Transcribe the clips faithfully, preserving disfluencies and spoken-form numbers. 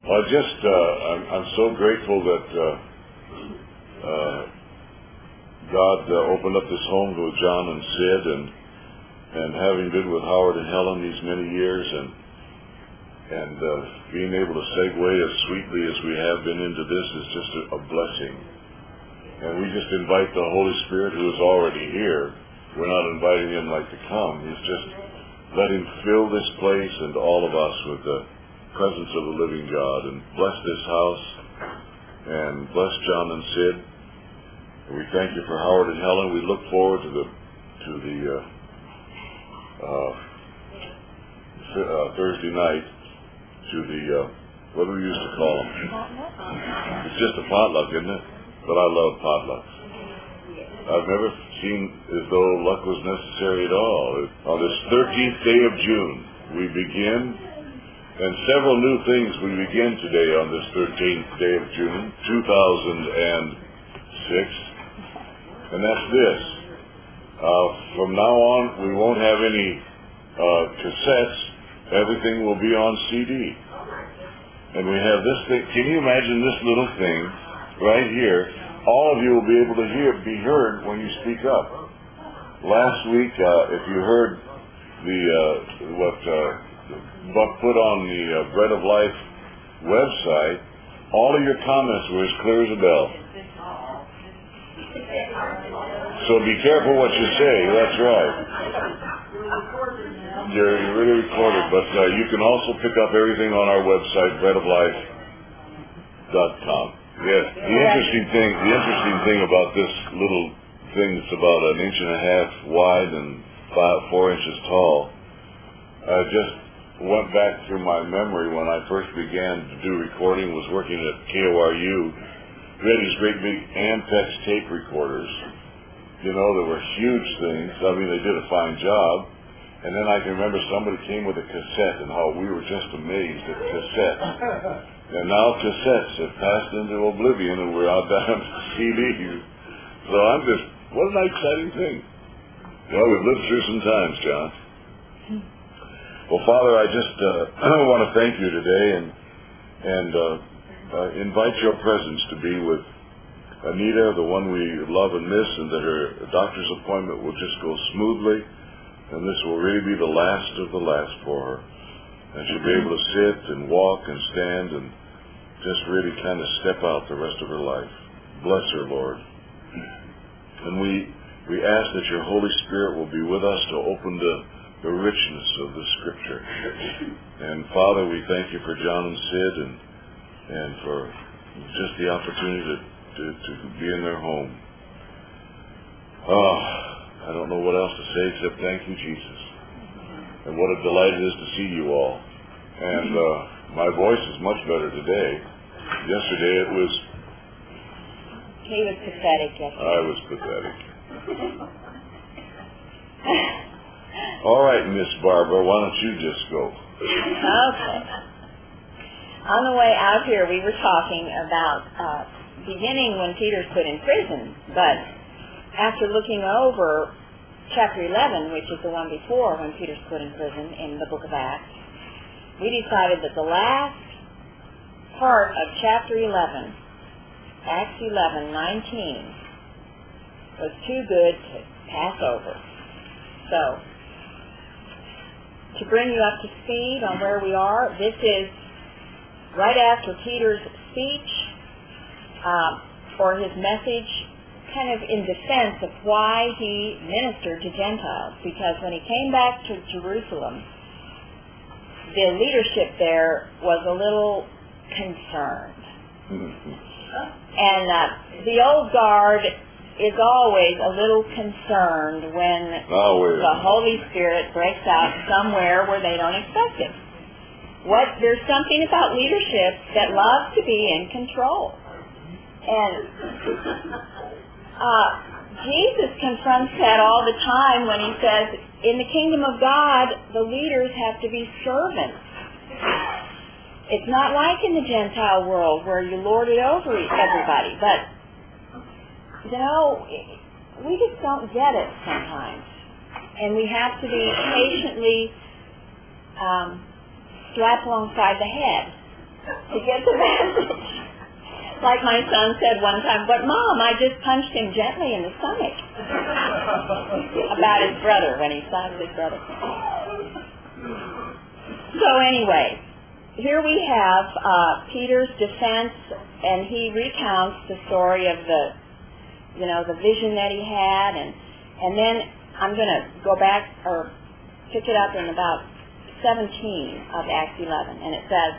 Well, just uh, I'm, I'm so grateful that uh, uh, God uh, opened up this home to John and Sid, and and having been with Howard and Helen these many years, and and uh, being able to segue as sweetly as we have been into this is just a, a blessing. And we just invite the Holy Spirit, who is already here. We're not inviting him like to come. He's just let him fill this place and all of us with the presence of the living God, and bless this house, and bless John and Sid. And we thank you for Howard and Helen. We look forward to the to the uh, uh, uh, Thursday night, to the uh, what do we used to call them? It's just a potluck, isn't it? But I love potlucks. I've never seen as though luck was necessary at all. On this thirteenth day of June, we begin, and several new things we begin today on this thirteenth day of June, two thousand six, and that's this. Uh, from now on, we won't have any uh, cassettes. Everything will be on C D. And we have this thing. Can you imagine this little thing right here? All of you will be able to hear, be heard when you speak up. Last week, uh, if you heard the uh, what uh, Buck put on the uh, Bread of Life website, all of your comments were as clear as a bell. So be careful what you say. That's right. You're, you're really recorded, but uh, you can also pick up everything on our website, bread of life dot com. Yes, the interesting thing, the interesting thing about this little thing that's about an inch and a half wide and five, four inches tall, I just went back through my memory when I first began to do recording, was working at K O R U. We had these great big Ampex tape recorders. You know, they were huge things. I mean, they did a fine job. And then I can remember somebody came with a cassette, and how we were just amazed at cassettes. And now cassettes have passed into oblivion, and we're out down to C Ds. So I'm just, what an exciting thing. Well, we've lived through some times, John. Well, Father, I just uh, want to thank you today, and and uh, uh, invite your presence to be with Anita, the one we love and miss, and that her doctor's appointment will just go smoothly. And this will really be the last of the last for her. And she'll be able to sit and walk and stand and just really kind of step out the rest of her life. Bless her, Lord. And we we ask that your Holy Spirit will be with us to open the, the richness of the Scripture. And Father, we thank you for John and Sid, and and for just the opportunity to, to, to be in their home. Oh, I don't know what else to say except thank you, Jesus. And what a delight it is to see you all. And uh, my voice is much better today. Yesterday it was... He was pathetic yesterday. I was pathetic. All right, Miss Barbara, why don't you just go? Okay. On the way out here, we were talking about uh, beginning when Peter's put in prison, but after looking over chapter eleven, which is the one before when Peter's put in prison in the book of Acts, we decided that the last part of chapter eleven, Acts eleven nineteen, was too good to pass over. So, to bring you up to speed on where we are, this is right after Peter's speech uh, or his message, kind of in defense of why he ministered to Gentiles. Because when he came back to Jerusalem, the leadership there was a little concerned. And uh, the old guard is always a little concerned when always. the Holy Spirit breaks out somewhere where they don't expect it. What, there's something about leadership that loves to be in control. And Uh, Jesus confronts that all the time when he says, in the kingdom of God, the leaders have to be servants. It's not like in the Gentile world where you lord it over everybody. But, you know, we just don't get it sometimes. And we have to be patiently um, slapped alongside the head to get the message. Like my son said one time, but Mom, I just punched him gently in the stomach. About his brother, when he slapped his brother. So anyway, here we have uh, Peter's defense, and he recounts the story of the, you know, the vision that he had, and and then I'm going to go back or pick it up in about seventeen of Acts eleven, and it says,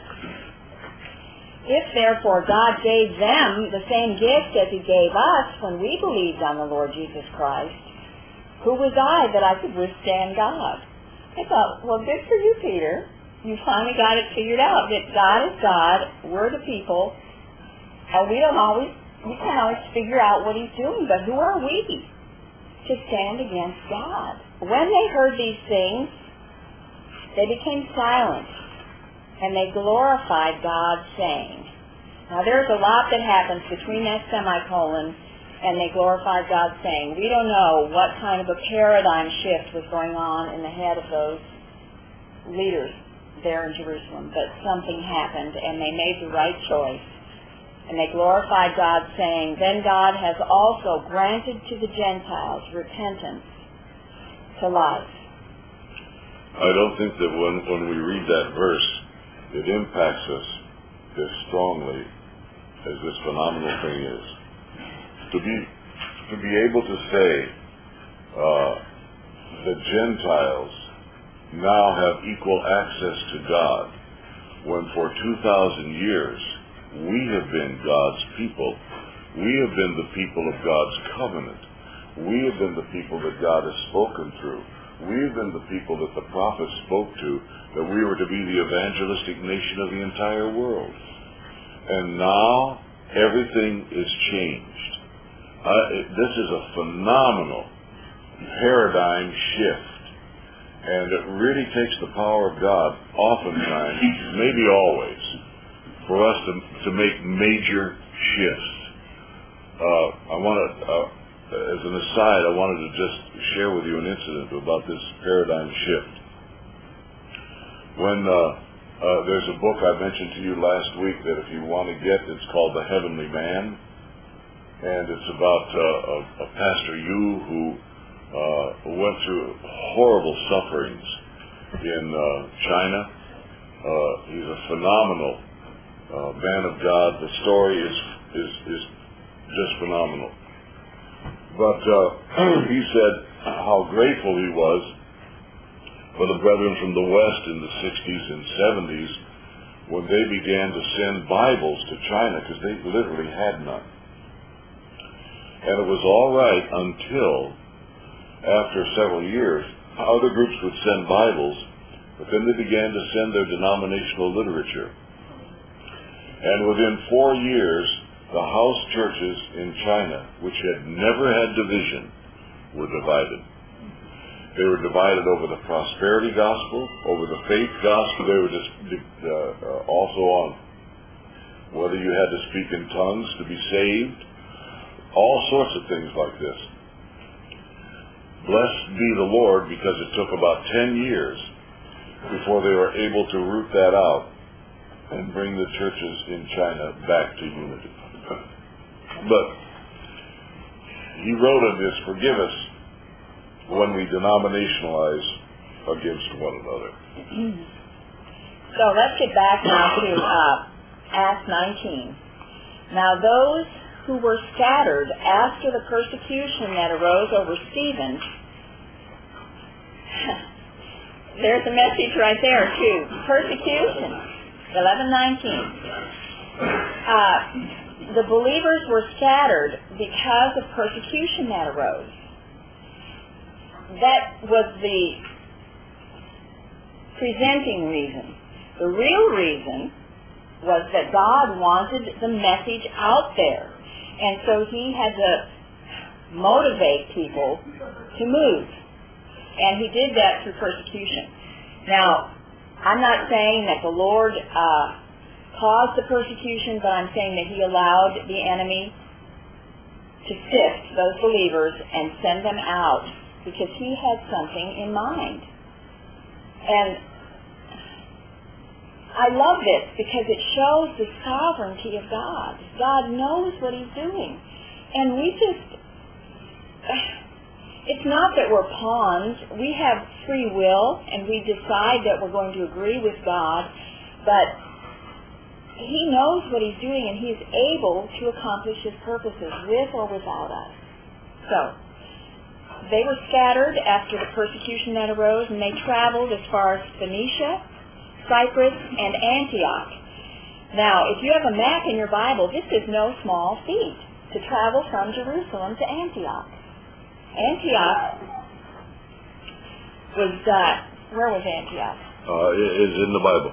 if therefore God gave them the same gift as he gave us when we believed on the Lord Jesus Christ, who was I that I could withstand God? I thought, well, good for you, Peter. You finally got it figured out that God is God, we're the people, and we don't always, we can't always figure out what he's doing, but who are we to stand against God? When they heard these things, they became silent, and they glorified God, saying. Now there's a lot that happens between that semicolon and they glorified God, saying. We don't know what kind of a paradigm shift was going on in the head of those leaders there in Jerusalem, but something happened and they made the right choice. And they glorified God, saying, then God has also granted to the Gentiles repentance to life. I don't think that when, when we read that verse, it impacts us as strongly as this phenomenal thing is. To be to be able to say uh, the Gentiles now have equal access to God, when for two thousand years we have been God's people. We have been the people of God's covenant. We have been the people that God has spoken through. We have been the people that the prophets spoke to, that we were to be the evangelistic nation of the entire world. And now everything is changed. Uh, it, this is a phenomenal paradigm shift. And it really takes the power of God, oftentimes, maybe always, for us to, to make major shifts. Uh, I want to, uh, as an aside, I wanted to just share with you an incident about this paradigm shift. When uh, uh, there's a book I mentioned to you last week that if you want to get, it's called The Heavenly Man, and it's about uh, a, a Pastor Yu who uh, went through horrible sufferings in uh, China. Uh, he's a phenomenal uh, man of God. The story is is, is just phenomenal. But uh, he said how grateful he was for the brethren from the West in the sixties and seventies when they began to send Bibles to China, because they literally had none. And it was all right until, after several years, other groups would send Bibles, but then they began to send their denominational literature. And within four years, the house churches in China, which had never had division, were divided. They were divided over the prosperity gospel, over the faith gospel. They were just uh, uh, also on whether you had to speak in tongues to be saved, all sorts of things like this. Blessed be the Lord, because it took about ten years before they were able to root that out and bring the churches in China back to unity. But he wrote in this, forgive us when we denominationalize against one another. So let's get back now to uh, Acts nineteen. Now those who were scattered after the persecution that arose over Stephen, there's a message right there too. Persecution, eleven nineteen. Uh, the believers were scattered because of persecution that arose. That was the presenting reason. The real reason was that God wanted the message out there. And so he had to motivate people to move. And he did that through persecution. Now, I'm not saying that the Lord uh, caused the persecution, but I'm saying that he allowed the enemy to sift those believers and send them out because he had something in mind. And I love this because it shows the sovereignty of God. God knows what he's doing. And we just, it's not that we're pawns. We have free will, and we decide that we're going to agree with God, but he knows what he's doing, and he's able to accomplish his purposes with or without us. So, they were scattered after the persecution that arose, and they traveled as far as Phoenicia, Cyprus, and Antioch. Now, if you have a map in your Bible, this is no small feat to travel from Jerusalem to Antioch. Antioch was, uh, where was Antioch? Uh, it is in the Bible.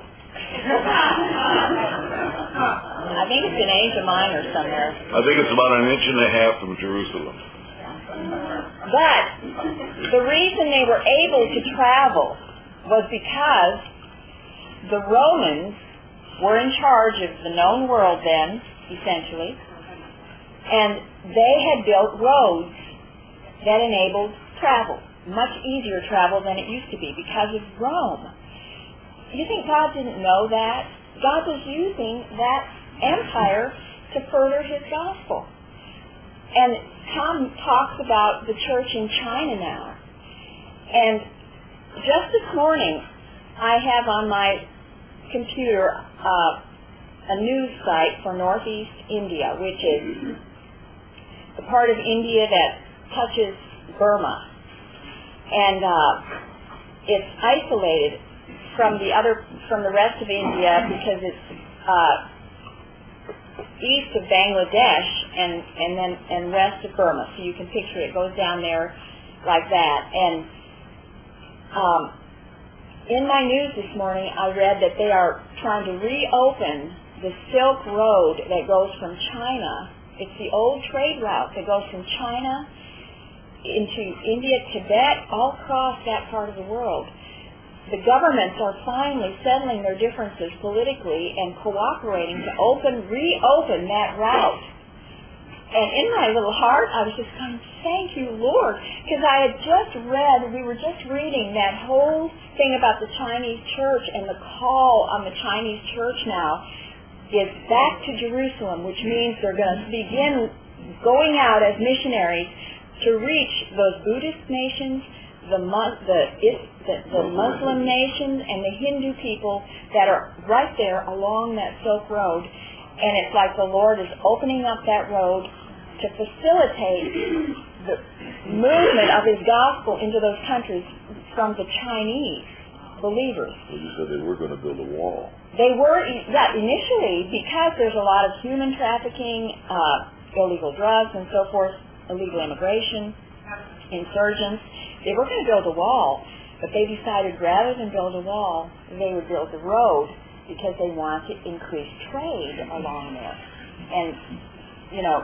I think it's in Asia Minor somewhere. I think it's about an inch and a half from Jerusalem. But the reason they were able to travel was because the Romans were in charge of the known world then, essentially, and they had built roads that enabled travel, much easier travel than it used to be because of Rome. You think God didn't know that? God was using that empire to further his gospel. And Tom talks about the church in China now. And just this morning, I have on my computer uh, a news site for Northeast India, which is the part of India that touches Burma. And uh, it's isolated from the other, from the rest of India because it's uh, east of Bangladesh and, and then and west of Burma. So you can picture it goes down there like that. And um, in my news this morning, I read that they are trying to reopen the Silk Road that goes from China. It's the old trade route that goes from China into India, Tibet, all across that part of the world. The governments are finally settling their differences politically and cooperating to open, reopen that route. And in my little heart, I was just going, thank you, Lord, because I had just read, we were just reading that whole thing about the Chinese church, and the call on the Chinese church now is back to Jerusalem, which means they're going to begin going out as missionaries to reach those Buddhist nations, the, the, the, the Muslim nations, and the Hindu people that are right there along that Silk Road. And it's like the Lord is opening up that road to facilitate the movement of his gospel into those countries from the Chinese believers. Well, you said they were going to build a wall. They were, yeah, initially, because there's a lot of human trafficking, uh, illegal drugs and so forth, illegal immigration, insurgents. They were going to build a wall, but they decided rather than build a wall, they would build a road because they want to increase trade along there. And, you know,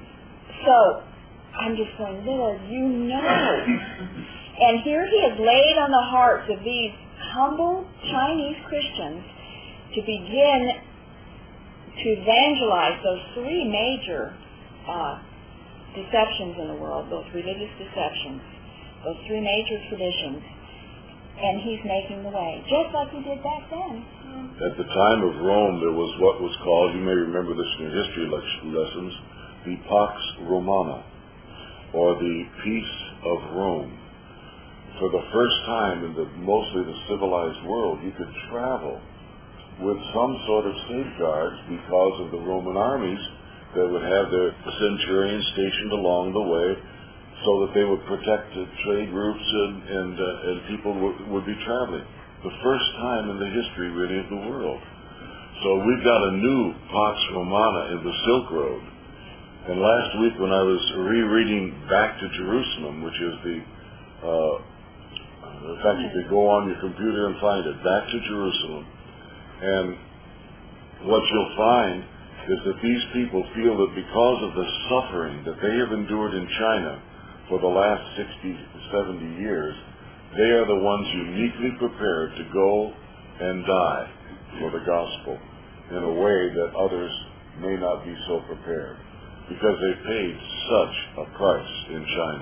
so I'm just going, Lord, you know. And here he has laid on the hearts of these humble Chinese Christians to begin to evangelize those three major uh, deceptions in the world, those religious deceptions, those three major traditions, and he's making the way, just like he did back then. At the time of Rome, there was what was called, you may remember this in your history lessons, the Pax Romana, or the Peace of Rome. For the first time in the mostly the civilized world, you could travel with some sort of safeguards because of the Roman armies that would have their centurions stationed along the way so that they would protect the trade routes and, and, uh, and people would, would be traveling. The first time in the history, really, of the world. So we've got a new Pax Romana in the Silk Road. And last week when I was rereading Back to Jerusalem, which is the, uh, in fact, you could go on your computer and find it, Back to Jerusalem. And what you'll find is that these people feel that because of the suffering that they have endured in China for the last sixty, seventy years, they are the ones uniquely prepared to go and die for the gospel in a way that others may not be so prepared because they paid such a price in China.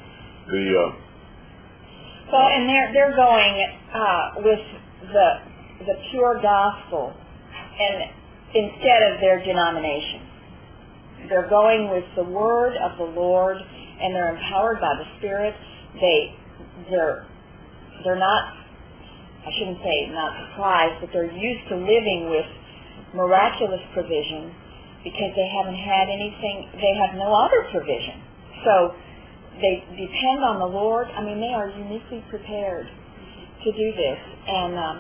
The uh, Well, and they're they're going uh, with the the pure gospel and instead of their denomination. They're going with the word of the Lord, and they're empowered by the Spirit. They, they're, they're not, I shouldn't say not surprised, but they're used to living with miraculous provision because they haven't had anything, they have no other provision. So they depend on the Lord. I mean, they are uniquely prepared to do this. And um,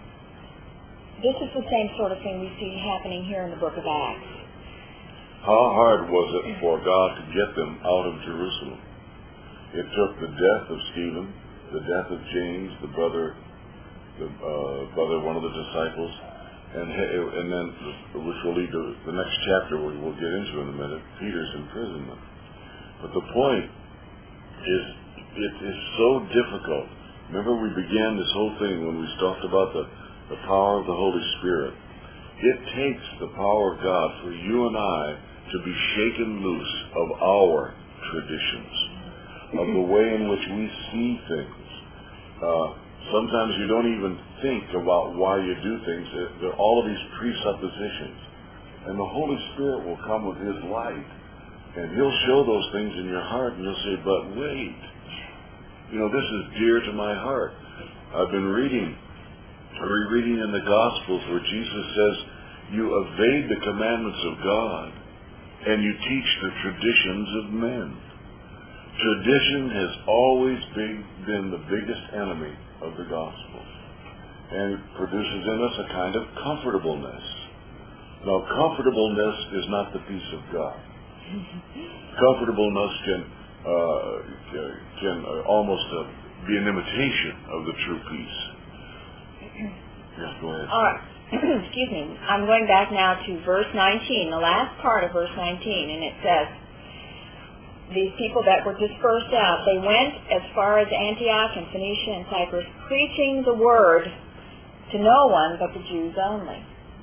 this is the same sort of thing we see happening here in the book of Acts. How hard was it for God to get them out of Jerusalem? It took the death of Stephen, the death of James, the brother, the uh, brother, one of the disciples, and and then, which will lead to the next chapter we will get into in a minute, Peter's imprisonment. But the point is, it is so difficult. Remember, we began this whole thing when we talked about the, the power of the Holy Spirit. It takes the power of God for you and I to be shaken loose of our traditions, of the way in which we see things. Uh, sometimes you don't even think about why you do things. There are all of these presuppositions. And the Holy Spirit will come with His light, and He'll show those things in your heart, and you'll say, but wait, you know, this is dear to my heart. I've been reading, rereading in the Gospels where Jesus says, you evade the commandments of God, and you teach the traditions of men. Tradition has always been, been the biggest enemy of the gospel. And it produces in us a kind of comfortableness. Now, comfortableness is not the peace of God. Comfortableness can, uh, can uh, almost uh, be an imitation of the true peace. Yeah, go ahead. All right. Excuse me. I'm going back now to verse nineteen, the last part of verse nineteen, and it says, these people that were dispersed out, they went as far as Antioch and Phoenicia and Cyprus, preaching the word to no one but the Jews only.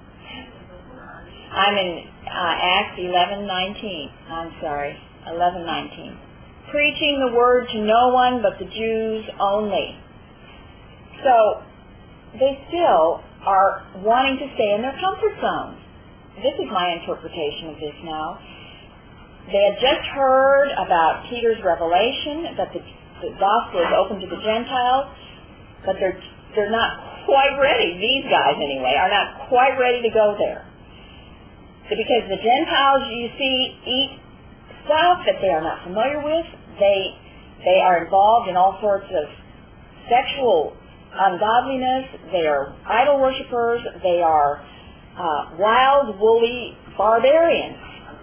I'm in uh, Acts eleven nineteen. I'm sorry, eleven nineteen. Preaching the word to no one but the Jews only. So they still are wanting to stay in their comfort zone. This is my interpretation of this now. They had just heard about Peter's revelation that the, the gospel is open to the Gentiles, but they're they're not quite ready. These guys, anyway, are not quite ready to go there. Because the Gentiles, you see, eat stuff that they are not familiar with. They they are involved in all sorts of sexual ungodliness. They are idol worshippers. They are uh, wild, woolly barbarians.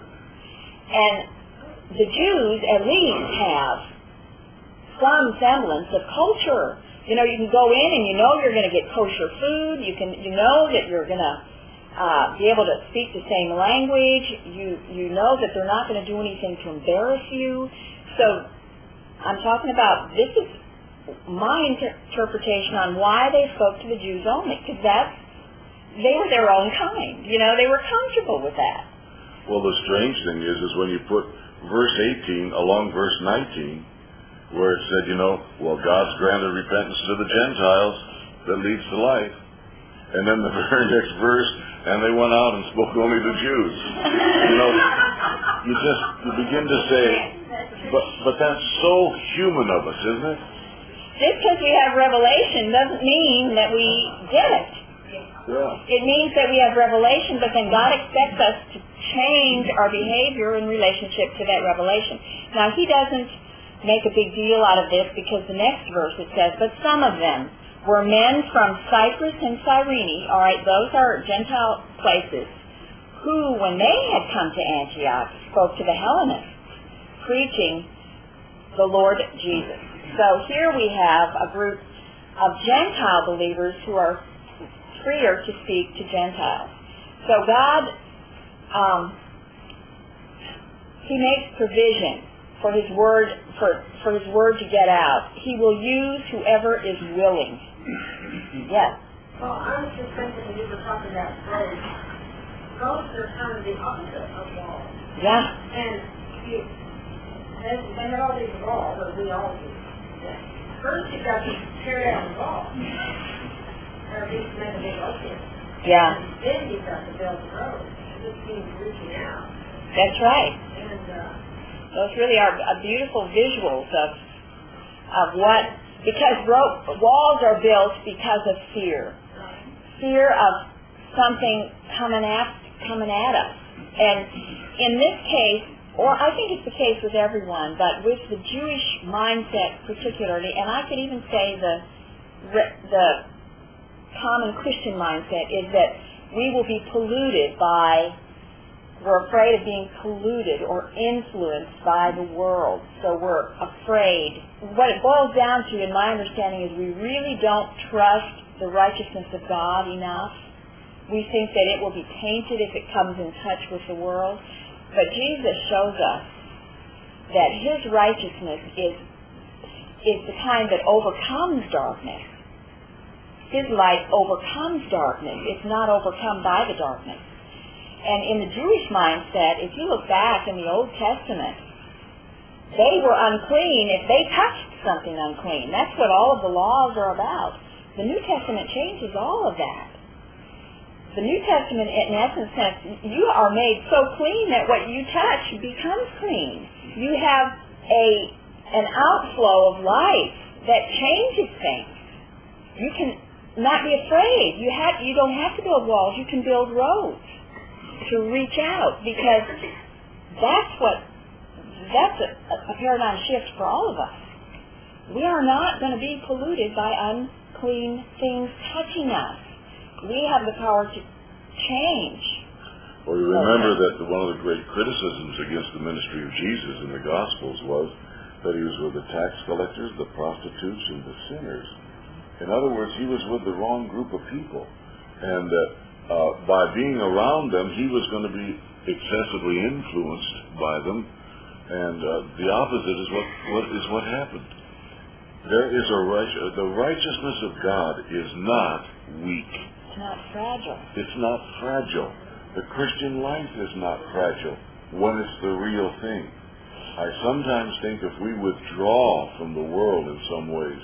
And the Jews at least have some semblance of culture. You know, you can go in and you know you're going to get kosher food. You can, you know that you're going to uh, be able to speak the same language. You you know that they're not going to do anything to embarrass you. So I'm talking about, this is my inter- interpretation on why they spoke to the Jews only, because that's, they were their own kind. You know, they were comfortable with that. Well, the strange thing is, is when you put verse eighteen along verse nineteen, where it said, you know, well, God's granted repentance to the Gentiles that leads to life. And then the very next verse, and they went out and spoke only to Jews. You know, you just you begin to say, but but that's so human of us, isn't it? Just because we have revelation doesn't mean that we get it. Yeah. It means that we have revelation, but then God expects us to change our behavior in relationship to that revelation. Now, He doesn't make a big deal out of this, because the next verse it says, but some of them were men from Cyprus and Cyrene, all right, those are Gentile places, who, when they had come to Antioch, spoke to the Hellenists, preaching the Lord Jesus. So here we have a group of Gentile believers who are freer to speak to Gentiles. So God, um, He makes provision for His word for for His word to get out. He will use whoever is willing. Yes. Well, I was just thinking when you were talking about roads. Roads are kind of the opposite of walls. Yeah. And you, they, they have all these walls, but we all do. First, you got to tear down the wall. or at least make a big opening. Yeah. And then you've got to build the road. It just means reaching out. That's right. And uh, those really are uh, beautiful visuals of of what, because ro- walls are built because of fear. Fear of something coming at, coming at us. And in this case, or I think it's the case with everyone, but with the Jewish mindset particularly, and I could even say the the common Christian mindset, is that we will be polluted by, we're afraid of being polluted or influenced by the world. So we're afraid. What it boils down to, in my understanding, is we really don't trust the righteousness of God enough. We think that it will be tainted if it comes in touch with the world. But Jesus shows us that His righteousness is is the kind that overcomes darkness. His light overcomes darkness. It's not overcome by the darkness. And in the Jewish mindset, if you look back in the Old Testament, they were unclean if they touched something unclean. That's what all of the laws are about. The New Testament changes all of that. The New Testament, in essence, says you are made so clean that what you touch becomes clean. You have a an outflow of life that changes things. You can not be afraid. You have you don't have to build walls. You can build roads to reach out, because that's what that's a, a paradigm shift for all of us. We are not going to be polluted by unclean things touching us. We have the power to change. Well, you remember that the, one of the great criticisms against the ministry of Jesus in the Gospels was that He was with the tax collectors, the prostitutes, and the sinners. In other words, He was with the wrong group of people. And that uh, by being around them, He was going to be excessively influenced by them. And uh, the opposite is what, what is what happened. There is a right, the righteousness of God is not weak. It's not fragile. It's not fragile. The Christian life is not fragile when it's the real thing. I sometimes think if we withdraw from the world in some ways,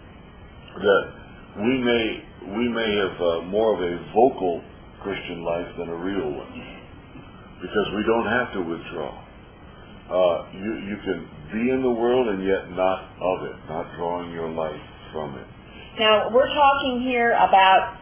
that we may we may have uh, more of a vocal Christian life than a real one, because we don't have to withdraw. Uh, you you can be in the world and yet not of it, not drawing your life from it. Now, we're talking here about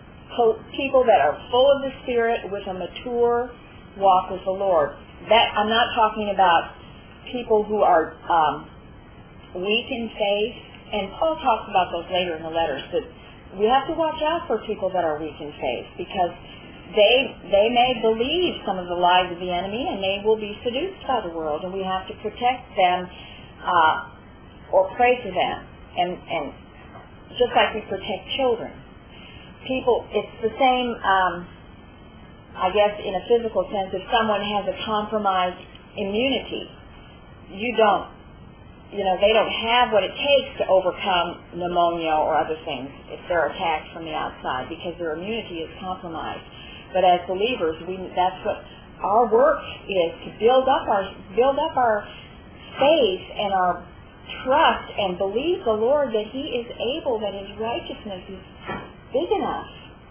people that are full of the Spirit with a mature walk with the Lord. That I'm not talking about people who are um, weak in faith, and Paul talks about those later in the letters, but we have to watch out for people that are weak in faith, because they they may believe some of the lies of the enemy, and they will be seduced by the world, and we have to protect them uh, or pray for them, and, and just like we protect children. People, it's the same, um, I guess, in a physical sense. If someone has a compromised immunity, you don't, you know, they don't have what it takes to overcome pneumonia or other things if they're attacked from the outside, because their immunity is compromised. But as believers, we, that's what our work is, to build up our build up our faith and our trust and believe the Lord that He is able, that His righteousness is big enough,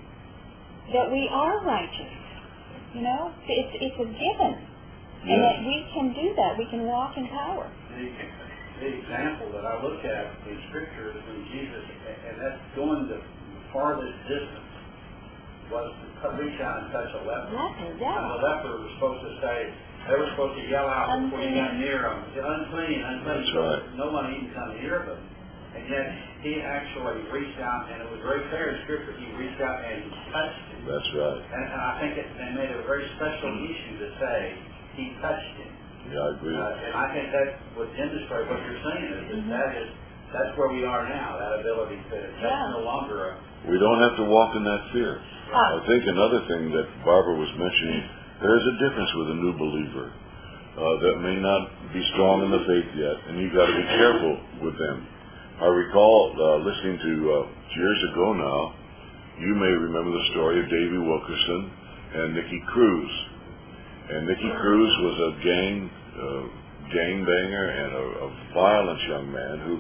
that we are righteous. You know, it's it's a given, yes. And that we can do that. We can walk in power. The, the example that I look at in Scripture is when Jesus, and that's going the farthest distance, was to reach out and touch a leper. Leper, yeah. And the leper was supposed to say, they were supposed to yell out Unclean. before you got near them, unclean, unclean. That's right. No one even come near them. And yet He actually reached out, and it was very clear in Scripture, He reached out and He touched him. That's right. And, and I think it, they made it a very special issue to say He touched him. Yeah, I agree. Uh, and I think that would demonstrate what you're saying is that, mm-hmm. that is that's where we are now. That ability to that's Yeah. no longer a. We don't have to walk in that fear. Ah. I think another thing that Barbara was mentioning, there is a difference with a new believer uh, that may not be strong in the faith yet, and you've got to be careful with them. I recall uh, listening to uh, years ago now, you may remember the story of Davy Wilkerson and Nicky Cruz. And Nicky Cruz was a gang uh, gangbanger and a, a violent young man who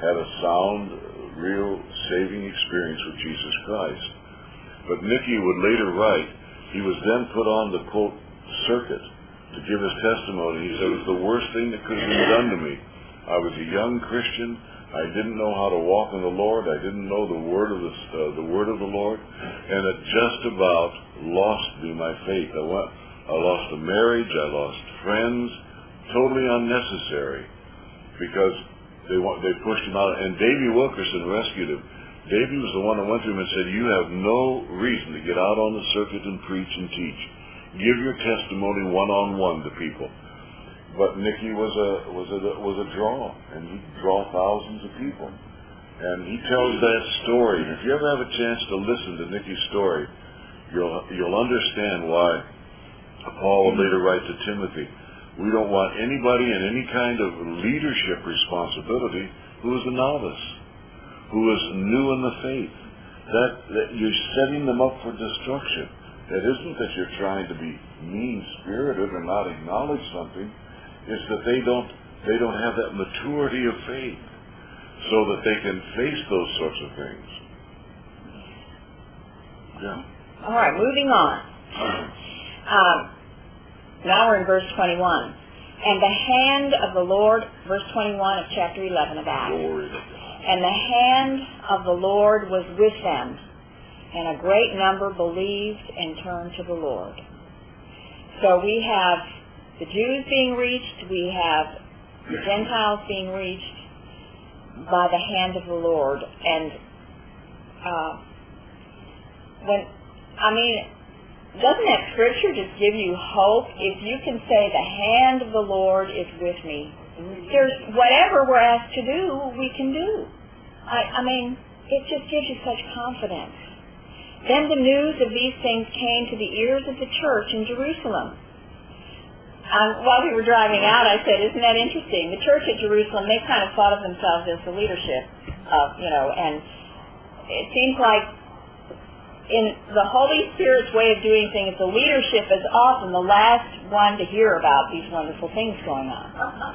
had a sound, real saving experience with Jesus Christ. But Nicky would later write, he was then put on the, quote, circuit to give his testimony. He said, it was the worst thing that could have been done to me. I was a young Christian. I didn't know how to walk in the Lord. I didn't know the word of the, uh, the word of the Lord. And it just about lost me my faith. I went, I lost a marriage. I lost friends. Totally unnecessary, because they want, they pushed him out. And Davy Wilkerson rescued him. Davy was the one that went to him and said, you have no reason to get out on the circuit and preach and teach. Give your testimony one-on-one to people. But Nicky was a was a was a draw, and he'd draw thousands of people. And he tells that story. And if you ever have a chance to listen to Nicky's story, you'll you'll understand why Paul would later write to Timothy, we don't want anybody in any kind of leadership responsibility who is a novice, who is new in the faith. That, that you're setting them up for destruction. It isn't that you're trying to be mean-spirited or not acknowledge something. It's that they don't they don't have that maturity of faith so that they can face those sorts of things. Yeah. All right, moving on. Um, now we're in verse twenty-one. And the hand of the Lord, verse twenty-one of chapter eleven of Acts. Glory to God. And the hand of the Lord was with them, and a great number believed and turned to the Lord. So we have the Jews being reached, we have the Gentiles being reached by the hand of the Lord. And uh, when, I mean, doesn't that scripture just give you hope? If you can say the hand of the Lord is with me, there's whatever we're asked to do, we can do. I, I mean, it just gives you such confidence. Then the news of these things came to the ears of the church in Jerusalem. Um, while we were driving out, I said, isn't that interesting? The church at Jerusalem, they kind of thought of themselves as the leadership, of, you know, and it seems like in the Holy Spirit's way of doing things, the leadership is often the last one to hear about these wonderful things going on.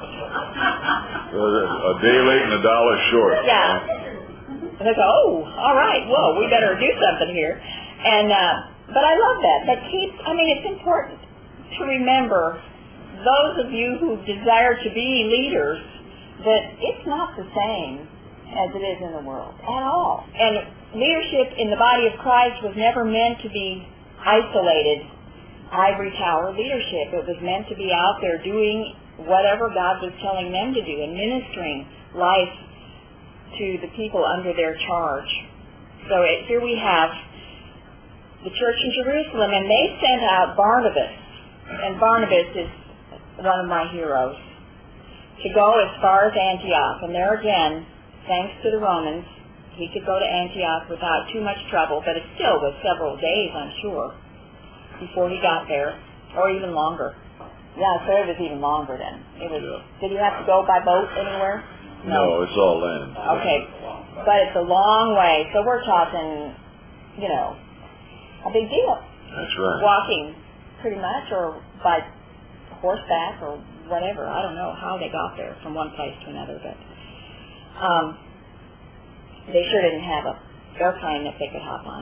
A day late and a dollar short. Yeah. And they go, oh, all right, whoa, we better do something here. And uh, but I love that. That keeps, I mean, it's important to remember, those of you who desire to be leaders, that it's not the same as it is in the world at all. And leadership in the body of Christ was never meant to be isolated, ivory tower leadership. It was meant to be out there doing whatever God was telling them to do and ministering life to the people under their charge. So it, here we have the church in Jerusalem, and they sent out Barnabas, and Barnabas is one of my heroes, to go as far as Antioch. And there again, thanks to the Romans, he could go to Antioch without too much trouble, but it still was several days, I'm sure, before he got there, or even longer. Yeah, so it was even longer then. It was. Yeah. Did you have to go by boat anywhere? No, no, it's all land. Okay, but it's a long way, so we're talking, you know, a big deal. That's right. Walking, pretty much, or by horseback, or whatever. I don't know how they got there from one place to another, but um, they sure didn't have a airplane that they could hop on.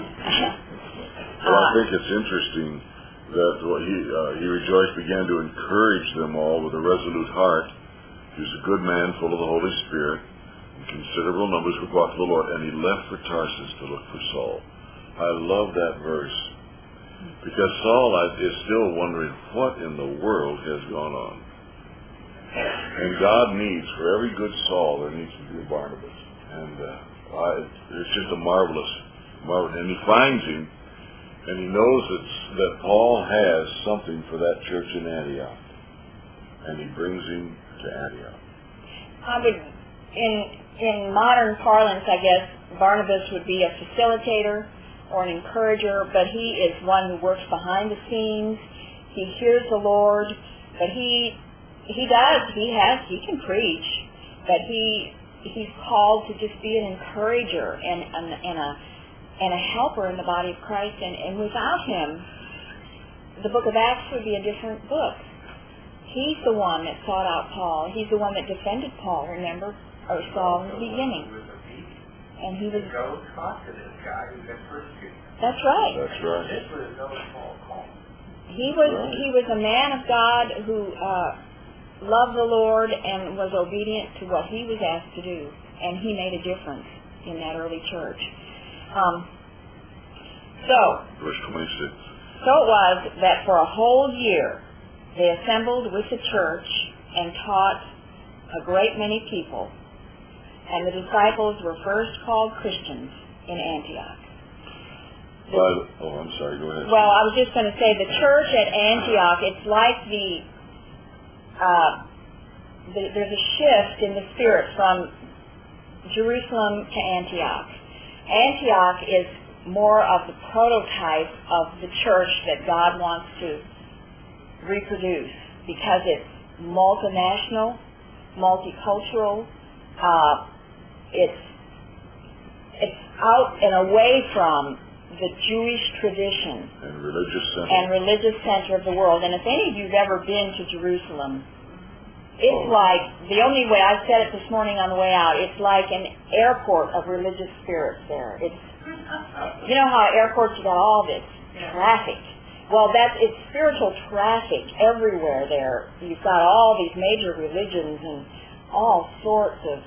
Well, I think it's interesting that well, he uh, he rejoiced, began to encourage them all with a resolute heart. He was a good man, full of the Holy Spirit. In considerable numbers were brought to the Lord, and he left for Tarsus to look for Saul. I love that verse, because Saul is still wondering what in the world has gone on. And God needs, for every good Saul, there needs to be a Barnabas. And uh, I, it's just a marvelous, marvelous. And he finds him, and he knows it's, that Paul has something for that church in Antioch. And he brings him to Antioch. I would, in in modern parlance, I guess, Barnabas would be a facilitator or an encourager, but he is one who works behind the scenes. He hears the Lord, but he he does, he has, he can preach, but he he's called to just be an encourager and, and, and a and a helper in the body of Christ, and, and without him, the book of Acts would be a different book. He's the one that sought out Paul. He's the one that defended Paul, remember? or Saul in the beginning. And he was... Go talk to this guy who's been persecuted. That's right. That's right. This was no small call. He was Right. he was a man of God who uh, loved the Lord and was obedient to what he was asked to do, and he made a difference in that early church. Um, so, Verse twenty-six. so it was that for a whole year they assembled with the church and taught a great many people, and the disciples were first called Christians in Antioch. The, By the, oh, I'm sorry. Go ahead. well, I was just going to say the church at Antioch, it's like the, uh, the, there's a shift in the spirit from Jerusalem to Antioch. Antioch is more of the prototype of the church that God wants to reproduce because it's multinational, multicultural, uh, it's, it's out and away from the Jewish tradition and religious center. and religious center of the world. And if any of you have ever been to Jerusalem, it's Oh. like, the only way, I said it this morning on the way out, it's like an airport of religious spirits there. It's, you know how airports, you got all this traffic. Well, that's, it's spiritual traffic everywhere there. You've got all these major religions and all sorts of,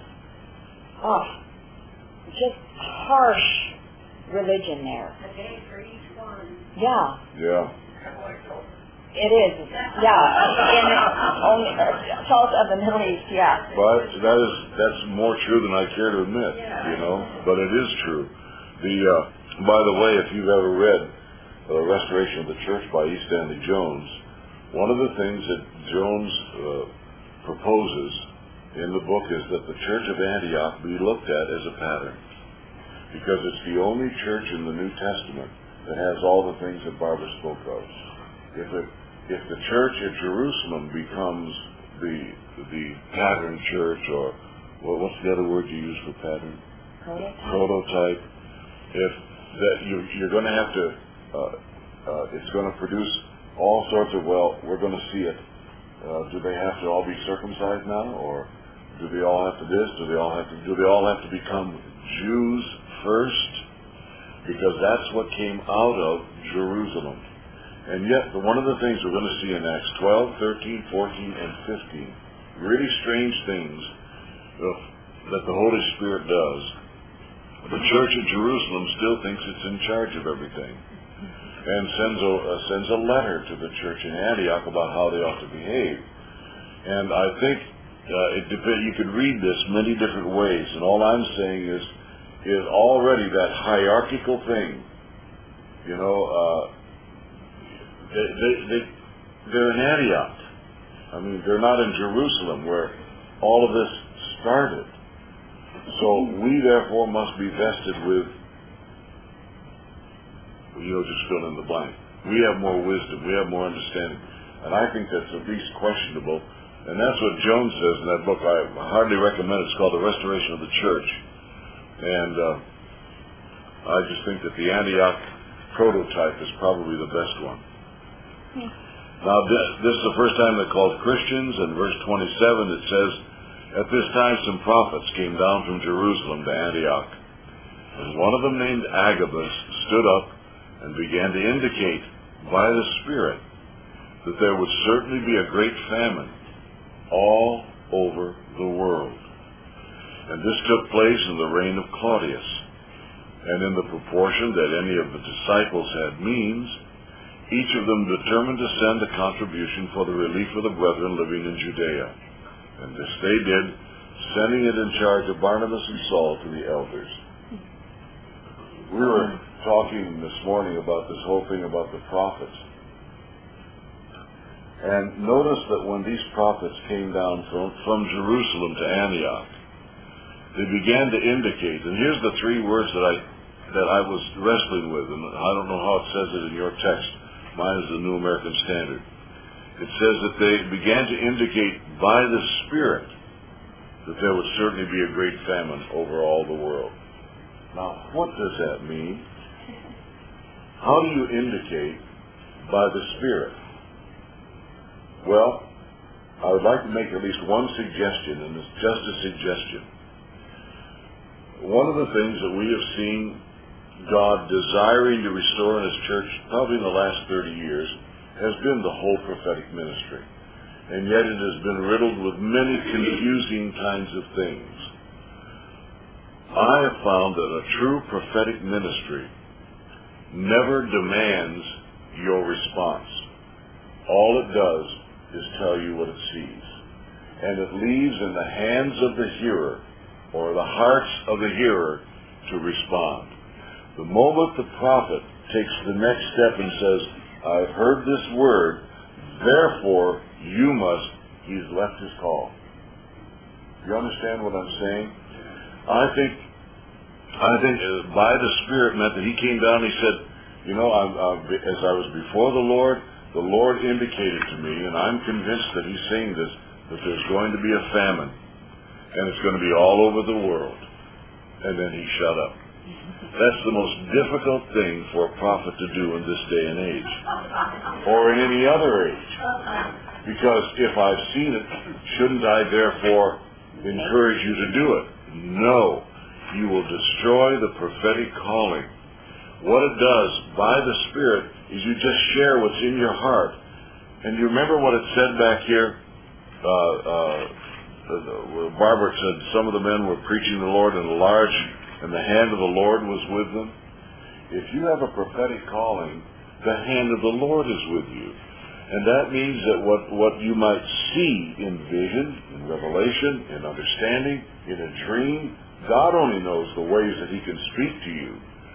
oh, just harsh religion there. A day for each one. Yeah, Yeah. Kind of like Tulsa. it is. Yeah, in only uh, Tulsa of the Middle East. Yeah. But that is that's more true than I care to admit, you know. But it is true. The uh, by the way, if you've ever read uh, Restoration of the Church by E. Stanley Jones, one of the things that Jones uh, proposes in the book is that the Church of Antioch be looked at as a pattern, because it's the only church in the New Testament that has all the things that Barbara spoke of. If it if the church at Jerusalem becomes the the pattern church, or well, what's the other word you use for pattern? Prototype. Prototype. If that you, you're going to have to, uh, uh, it's going to produce all sorts of, well, we're going to see it. Uh, do they have to all be circumcised now, or do they all have to this? Do they all have to? Do they all have to become Jews first? Because that's what came out of Jerusalem. And yet, the, one of the things we're going to see in Acts twelve, thirteen, fourteen, and fifteen, really strange things uh, that the Holy Spirit does. The church at Jerusalem still thinks it's in charge of everything, and sends a, uh, sends a letter to the church in Antioch about how they ought to behave. And I think uh, it dep- you could read this many different ways, and all I'm saying is, is already that hierarchical thing, you know, uh, they, they, they, they're in Antioch. I mean, they're not in Jerusalem where all of this started. So we therefore must be vested with, you know, just fill in the blank. We have more wisdom, we have more understanding. And I think that's at least questionable. And that's what Jones says in that book. I hardly recommend it. It's called The Restoration of the Church. And uh, I just think that the Antioch prototype is probably the best one. Hmm. Now, this, this is the first time they're called Christians. In verse twenty-seven it says, at this time some prophets came down from Jerusalem to Antioch. And one of them, named Agabus, stood up and began to indicate by the Spirit that there would certainly be a great famine all over the world. And this took place in the reign of Claudius. And in the proportion that any of the disciples had means, each of them determined to send a contribution for the relief of the brethren living in Judea. And this they did, sending it in charge of Barnabas and Saul to the elders. We were talking this morning about this whole thing about the prophets. And notice that when these prophets came down from, from Jerusalem to Antioch, they began to indicate, and here's the three words that I that I was wrestling with, and I don't know how it says it in your text. Mine is the New American Standard. It says that they began to indicate by the Spirit that there would certainly be a great famine over all the world. Now, what does that mean? How do you indicate by the Spirit? Well, I would like to make at least one suggestion, and it's just a suggestion. one of the things that we have seen God desiring to restore in His church, probably in the last thirty years, has been the whole prophetic ministry. And yet it has been riddled with many confusing kinds of things. I have found that a true prophetic ministry never demands your response. All it does is tell you what it sees. And it leaves in the hands of the hearer, or the hearts of the hearer, to respond. The moment the prophet takes the next step and says, I've heard this word, therefore you must, he's left his call. You understand what I'm saying? I think, I think uh, by the Spirit meant that he came down and he said, you know, I'm, I'm, as I was before the Lord, the Lord indicated to me, and I'm convinced that he's saying this, that there's going to be a famine, and it's going to be all over the world. And then he shut up. That's the most difficult thing for a prophet to do in this day and age, or in any other age. Because if I've seen it, shouldn't I therefore encourage you to do it? No. You will destroy the prophetic calling. What it does by the Spirit is you just share what's in your heart. And you remember what it said back here? Uh, uh, Barbara said some of the men were preaching the Lord in a large, and the hand of the Lord was with them. If you have a prophetic calling, the hand of the Lord is with you. And that means that what, what you might see in vision, in revelation, in understanding, in a dream, God only knows the ways that he can speak to you.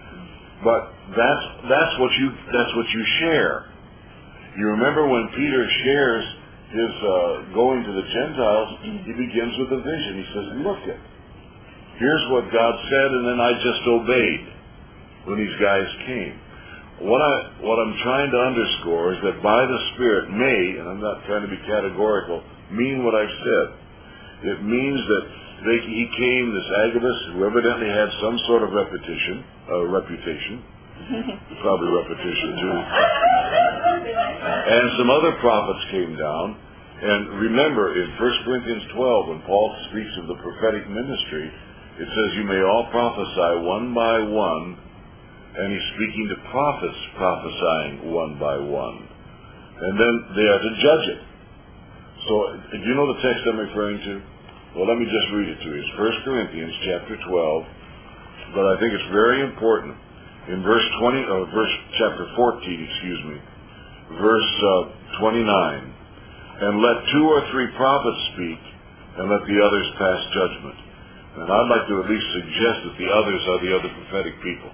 But that's, that's what you, that's what you share. You remember when Peter shares his uh, going to the Gentiles, he begins with a vision. He says, look it. Here's what God said, and then I just obeyed when these guys came. What, I, what I'm trying to underscore is that by the Spirit may, and I'm not trying to be categorical, mean what I've said. It means that they, he came, this Agabus, who evidently had some sort of repetition, uh, reputation, probably repetition too, and some other prophets came down. And remember, in First Corinthians twelve, when Paul speaks of the prophetic ministry, it says you may all prophesy one by one, and he's speaking to prophets prophesying one by one. And then they are to judge it. So, do you know the text I'm referring to? Well, let me just read it to you. It's First Corinthians chapter twelve, but I think it's very important. In verse twenty, or verse chapter fourteen, excuse me, verse uh, twenty-nine, and let two or three prophets speak, and let the others pass judgment. And I'd like to at least suggest that the others are the other prophetic people.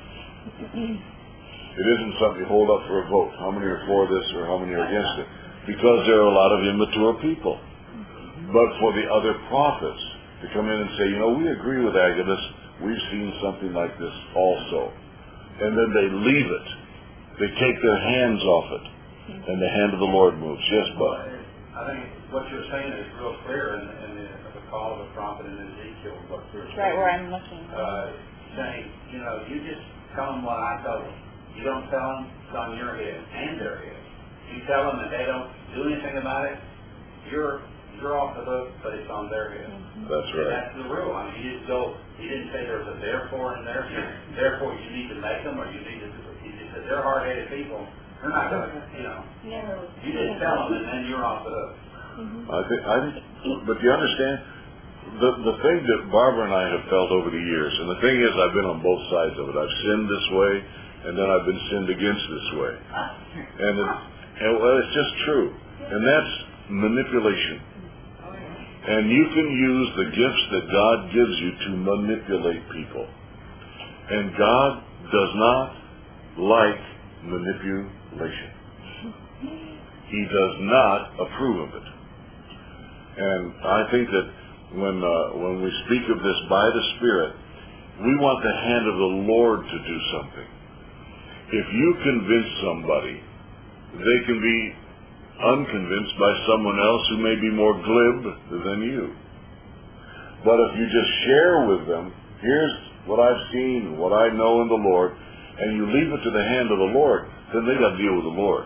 It isn't something you hold up for a vote. How many are for this or how many are against it? Because there are a lot of immature people. But for the other prophets to come in and say, you know, we agree with Agabus. We've seen something like this also. And then they leave it. They take their hands off it. And the hand of the Lord moves. Yes, Bud? I think what you're saying is real clear in, in the, the call of the prophet in Ezekiel. What you're That's right where I'm looking. Uh, saying, you know, you just tell them what I told them. You don't tell them it's on your head and their head. You tell them that they don't do anything about it, you're you're off the hook, but it's on their head. Mm-hmm. That's right. And that's the rule. I mean, you just go, he didn't say there's a therefore in there. Therefore, you need to make them, or you need to, he just said they're hard-headed people. They're not going to, you know. Never. You just tell them, and then you're off the hook. Mm-hmm. I think, I think, but you understand, the the thing that Barbara and I have felt over the years, and the thing is, I've been on both sides of it. I've sinned this way, and then I've been sinned against this way, and it, and well, it's just true, and that's manipulation. And you can use the gifts that God gives you to manipulate people, and God does not like manipulation. He does not approve of it. And I think that when uh, when we speak of this by the Spirit, we want the hand of the Lord to do something. If you convince somebody, they can be unconvinced by someone else who may be more glib than you. But if you just share with them, here's what I've seen, what I know in the Lord, and you leave it to the hand of the Lord, then they got to deal with the Lord.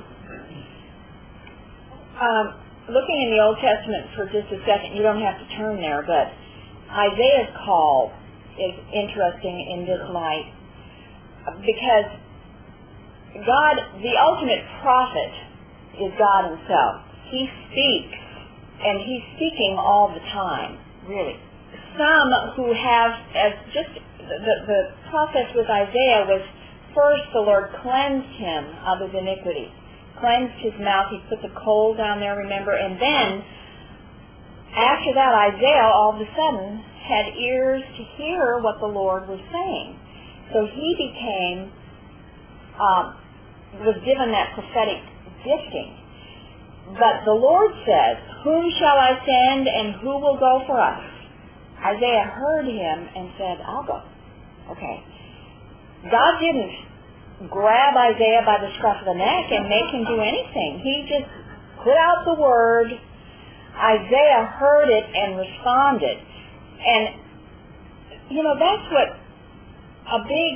Um, looking in the Old Testament for just a second, you don't have to turn there, but Isaiah's call is interesting in this light, because God, the ultimate prophet, is God himself. He speaks, and he's speaking all the time, really. Some who have, as just the, the process with Isaiah was, first the Lord cleansed him of his iniquity, cleansed his mouth. He put the coal down there, remember, and then after that, Isaiah all of a sudden had ears to hear what the Lord was saying. So he became, um, was given that prophetic gifting. But the Lord says, whom shall I send and who will go for us? Isaiah heard him and said, I'll go. Okay. God didn't grab Isaiah by the scruff of the neck and make him do anything. He just put out the word. Isaiah heard it and responded. And, you know, that's what a big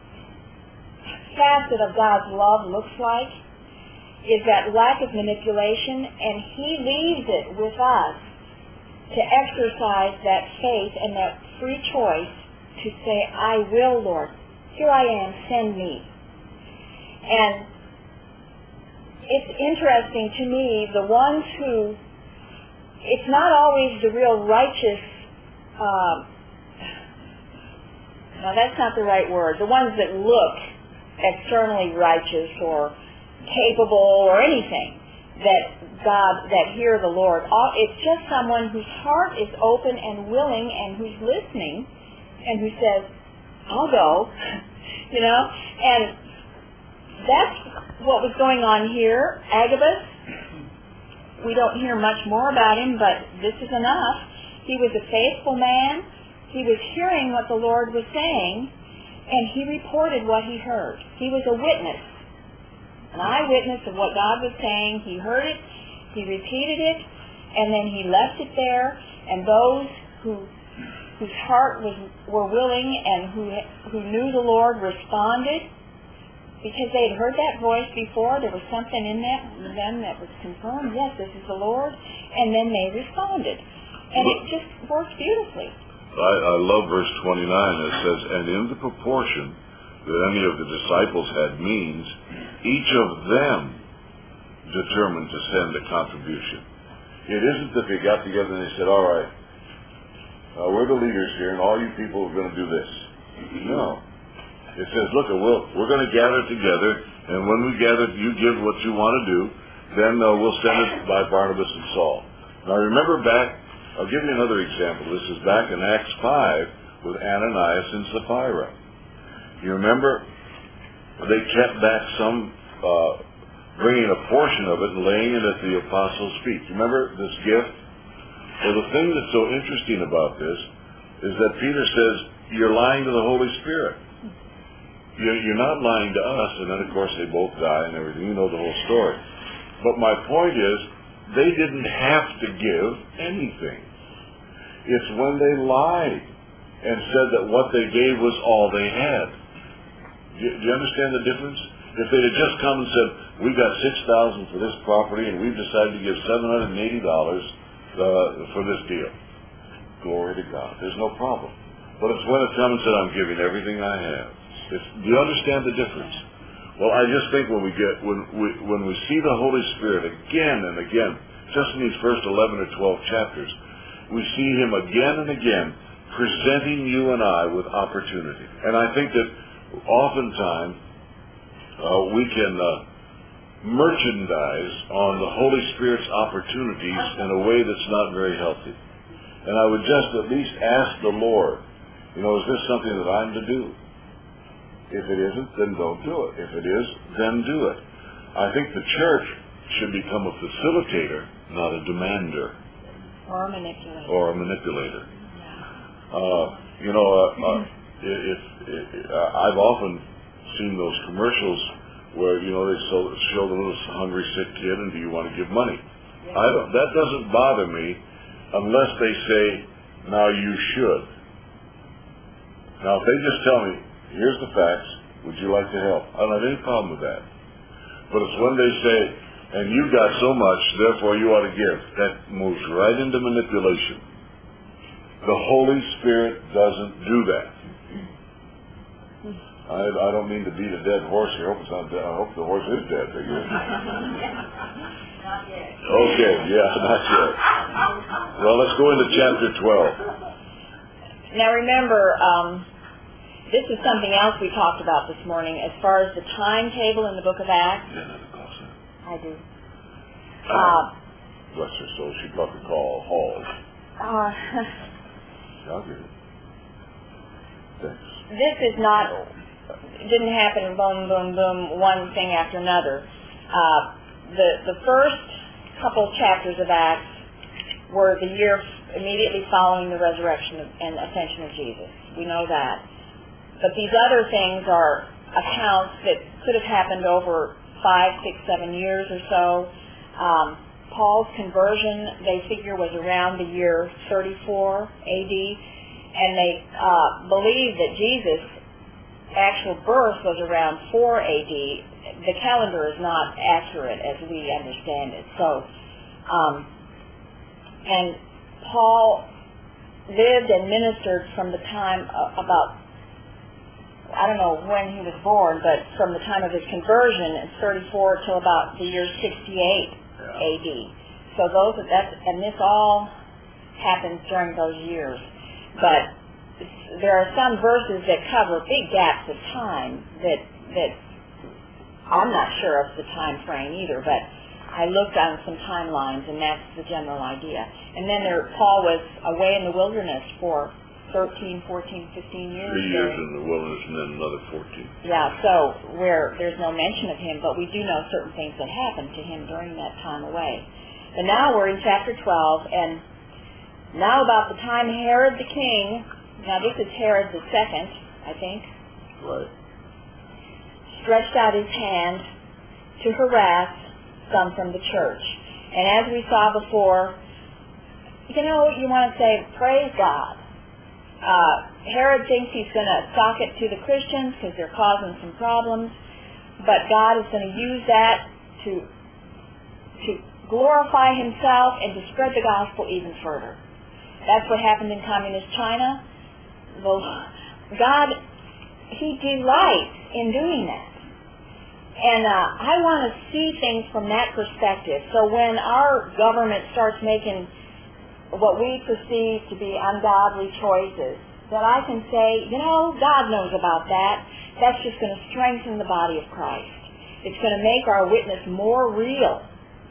facet of God's love looks like, is that lack of manipulation, and he leaves it with us to exercise that faith and that free choice to say, I will, Lord. Here I am, send me. And it's interesting to me, the ones who, it's not always the real righteous, um, no, that's not the right word, the ones that look externally righteous or capable or anything, that God, that hear the Lord. It's just someone whose heart is open and willing and who's listening and who says, I'll go, you know, and that's what was going on here. Agabus, we don't hear much more about him, but this is enough. He was a faithful man. He was hearing what the Lord was saying, and he reported what he heard. He was a witness, an eyewitness of what God was saying. He heard it, he repeated it, and then he left it there, and those who whose heart was were willing and who who knew the Lord responded, because they had heard that voice before. There was something in that in them that was confirmed, yes, this is the Lord, and then they responded. And it just worked beautifully. I, I love verse twenty-nine. It says, and in the proportion that any of the disciples had means, each of them determined to send a contribution. It isn't that they got together and they said, all right, uh, we're the leaders here and all you people are going to do this. No. It says, look, we'll, we're going to gather together, and when we gather, you give what you want to do, then uh, we'll send it by Barnabas and Saul. Now remember back, I'll give you another example. This is back in Acts five with Ananias and Sapphira. You remember they kept back some, uh, bringing a portion of it and laying it at the apostles' feet. You remember this gift? Well, the thing that's so interesting about this is that Peter says, you're lying to the Holy Spirit. You're not lying to us, and then of course they both die and everything. You know the whole story. But my point is, they didn't have to give anything. It's when they lied and said that what they gave was all they had. Do you, do you understand the difference? If they had just come and said, we got six thousand dollars for this property and we've decided to give seven hundred eighty dollars uh, for this deal. Glory to God. There's no problem. But it's when it comes and said, I'm giving everything I have. It's, do you understand the difference? Well, I just think when we get when we when we see the Holy Spirit again and again, just in these first eleven or twelve chapters, we see him again and again presenting you and I with opportunity. And I think that oftentimes uh, we can uh, merchandise on the Holy Spirit's opportunities in a way that's not very healthy. And I would just at least ask the Lord, you know, is this something that I'm to do? If it isn't, then don't do it. If it is, then do it. I think the church should become a facilitator, not a demander. Or a manipulator. Or a manipulator. Uh, you know, uh, uh, if, if, uh, I've often seen those commercials where, you know, they show, show the little hungry, sick kid, and do you want to give money? Yeah. I don't, that doesn't bother me unless they say, now you should. Now, if they just tell me, here's the facts, would you like to help? I don't have any problem with that. But it's when they say, and you got so much, therefore you ought to give. That moves right into manipulation. The Holy Spirit doesn't do that. I, I don't mean to beat a dead horse here. I hope it's not dead. I hope the horse is dead. I guess. Not yet. Okay, yeah, not yet. Well, let's go into chapter twelve. Now remember, um, this is something else we talked about this morning as far as the timetable in the book of Acts. Yeah, that's close. I do. Uh, Uh, bless her soul. She got the call. Halls. uh, I'll get it. Thanks. this is not, it didn't happen boom, boom, boom, one thing after another. Uh, the, the first couple chapters of Acts were the year immediately following the resurrection and ascension of Jesus. We know that. But these other things are accounts that could have happened over five, six, seven years or so. Um, Paul's conversion, they figure, was around the year thirty-four A D, and they uh, believe that Jesus' actual birth was around four A D. The calendar is not accurate as we understand it. So, um, and Paul lived and ministered from the time uh, about, I don't know when he was born, but from the time of his conversion in thirty-four till about the year sixty-eight A D. So those that and this all happens during those years. But there are some verses that cover big gaps of time that that I'm not sure of the time frame either, but I looked on some timelines and that's the general idea. And then there Paul was away in the wilderness for thirteen, fourteen, fifteen years. Three years in the wilderness and then another fourteen. Yeah, so where there's no mention of him, but we do know certain things that happened to him during that time away. And now we're in chapter twelve, and now about the time Herod the king, now this is Herod the second, I think, Right. stretched out his hand to harass some from the church. And as we saw before, you know, you want to say, praise God. Uh, Herod thinks he's going to sock it to the Christians because they're causing some problems, but God is going to use that to to glorify himself and to spread the gospel even further. That's what happened in communist China. Well, God, he delights in doing that. And uh, I want to see things from that perspective. So when our government starts making what we perceive to be ungodly choices, that I can say, you know, God knows about that. That's just going to strengthen the body of Christ. It's going to make our witness more real.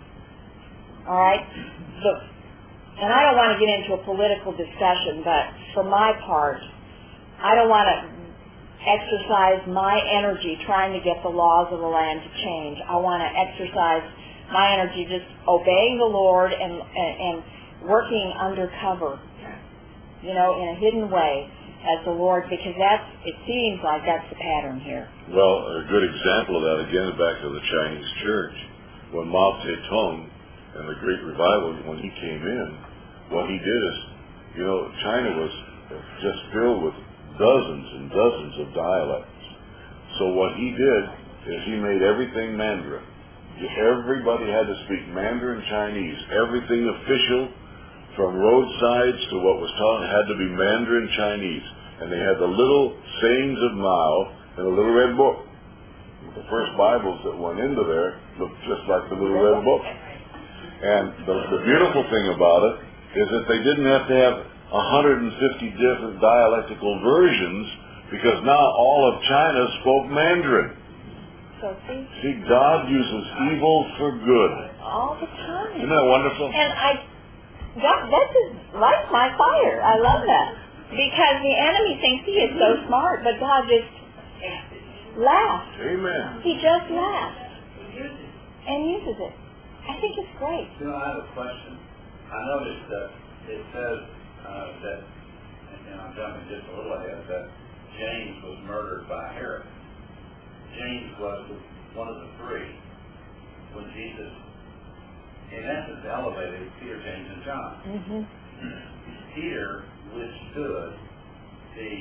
All right? Look, and I don't want to get into a political discussion, but for my part, I don't want to exercise my energy trying to get the laws of the land to change. I want to exercise my energy just obeying the Lord and, and, and working undercover, you know, in a hidden way as the Lord, because that's, it seems like that's the pattern here. Well, a good example of that, again, back to the Chinese church. When Mao Zedong and the Great Revival, when he came in, what he did is, you know, China was just filled with dozens and dozens of dialects. So what he did is he made everything Mandarin. Everybody had to speak Mandarin Chinese. Everything official, from roadsides to what was taught, had to be Mandarin Chinese. And they had the little sayings of Mao in a little red book. The first Bibles that went into there looked just like the little red book. And the, the beautiful thing about it is that they didn't have to have one hundred fifty different dialectical versions, because now all of China spoke Mandarin. So see, See, God uses evil for good. all the time. Isn't that wonderful? And I, that, that just lights my fire. I love that. Because the enemy thinks he is so smart, but God just laughs. Amen. He just laughs and uses it. I think it's great. You know, I have a question. I noticed that it says uh, that, and I'm jumping just a little ahead, that James was murdered by Herod. James was one of the three when Jesus, in essence, elevated Peter, James, and John. Mm-hmm. Peter withstood the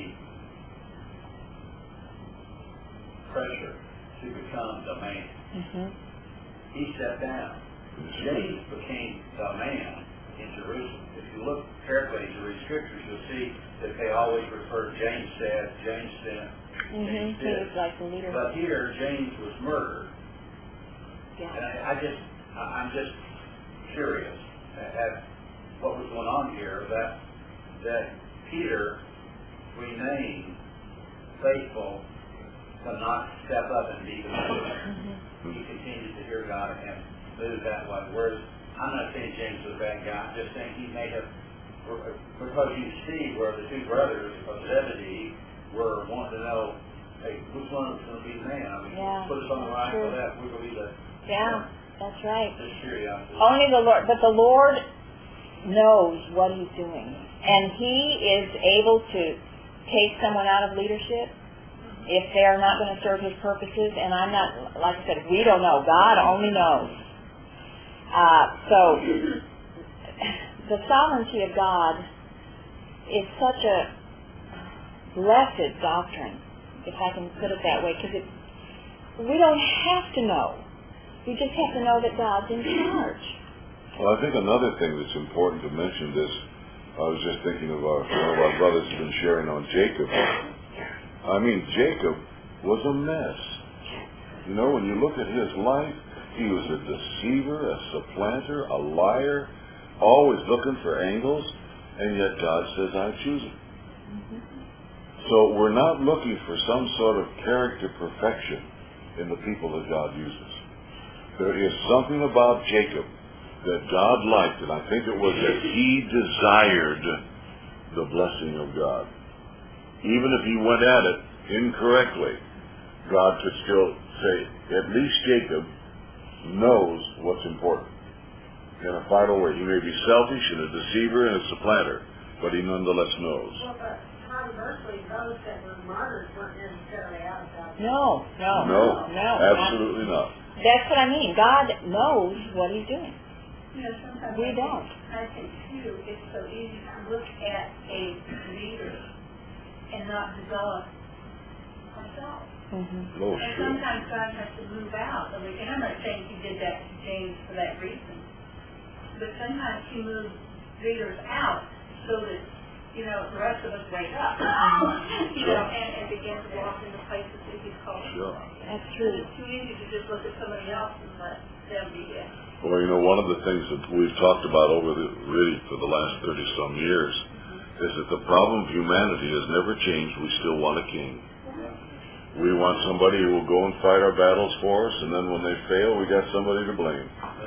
pressure to become the man. Mm-hmm. He stepped down. James became the man in Jerusalem. If you look carefully into the scriptures, you'll see that they always refer to James said, James sent, Mm-hmm. James He did. was like the leader. But here, James was murdered. Yeah. And I, I just, I, I'm just curious at, at what was going on here, that that Peter remained faithful to not step up and be the leader. Mm-hmm. He continued to hear God and move that way. Whereas, I'm not saying James was a bad guy, I'm just saying he may have, because you see where the two brothers of Zebedee were wanting to know, hey, which one is going to be the man? I mean, Yeah, put us on the right true. or left, we're going to be the... Yeah, that's right. Just curiosity. Only the Lord, but the Lord knows what He's doing, and He is able to take someone out of leadership if they are not going to serve His purposes. And I'm not, like I said, we don't know. God only knows. Uh, so the sovereignty of God is such a blessed doctrine, if I can put it that way, because it we don't have to know. We just have to know that God's in charge. Well, I think another thing that's important to mention is, I was just thinking of our, one of our brothers has been sharing on Jacob. I mean, Jacob was a mess. You know, when you look at his life, he was a deceiver, a supplanter, a liar, always looking for angles, and yet God says, I choose him. Mm-hmm. So we're not looking for some sort of character perfection in the people that God uses. There is something about Jacob that God liked, and I think it was that he desired the blessing of God. Even if he went at it incorrectly, God could still say, at least Jacob knows what's important. In a final way, he may be selfish and a deceiver and a supplanter, but he nonetheless knows. Well, but conversely, those that were martyrs weren't necessarily out of God's No, no, No, no. absolutely not. That's what I mean. God knows what He's doing. You know, sometimes We I think- don't. I think too, it's so easy to look at a leader and not develop ourselves. Mm-hmm. Oh, And sure. sometimes God has to move out. I mean, and I'm not saying He did that to James for that reason, but sometimes He moves leaders out so that, you know, the rest of us wake up, you know, and, and begin to walk in the places that He's called us. Sure. That's Because true. it's too easy to just look at somebody else and let them be it. Well, you know, one of the things that we've talked about over the, really for the last thirty-some years is that the problem of humanity has never changed. We still want a king. We want somebody who will go and fight our battles for us, and then when they fail, we got somebody to blame.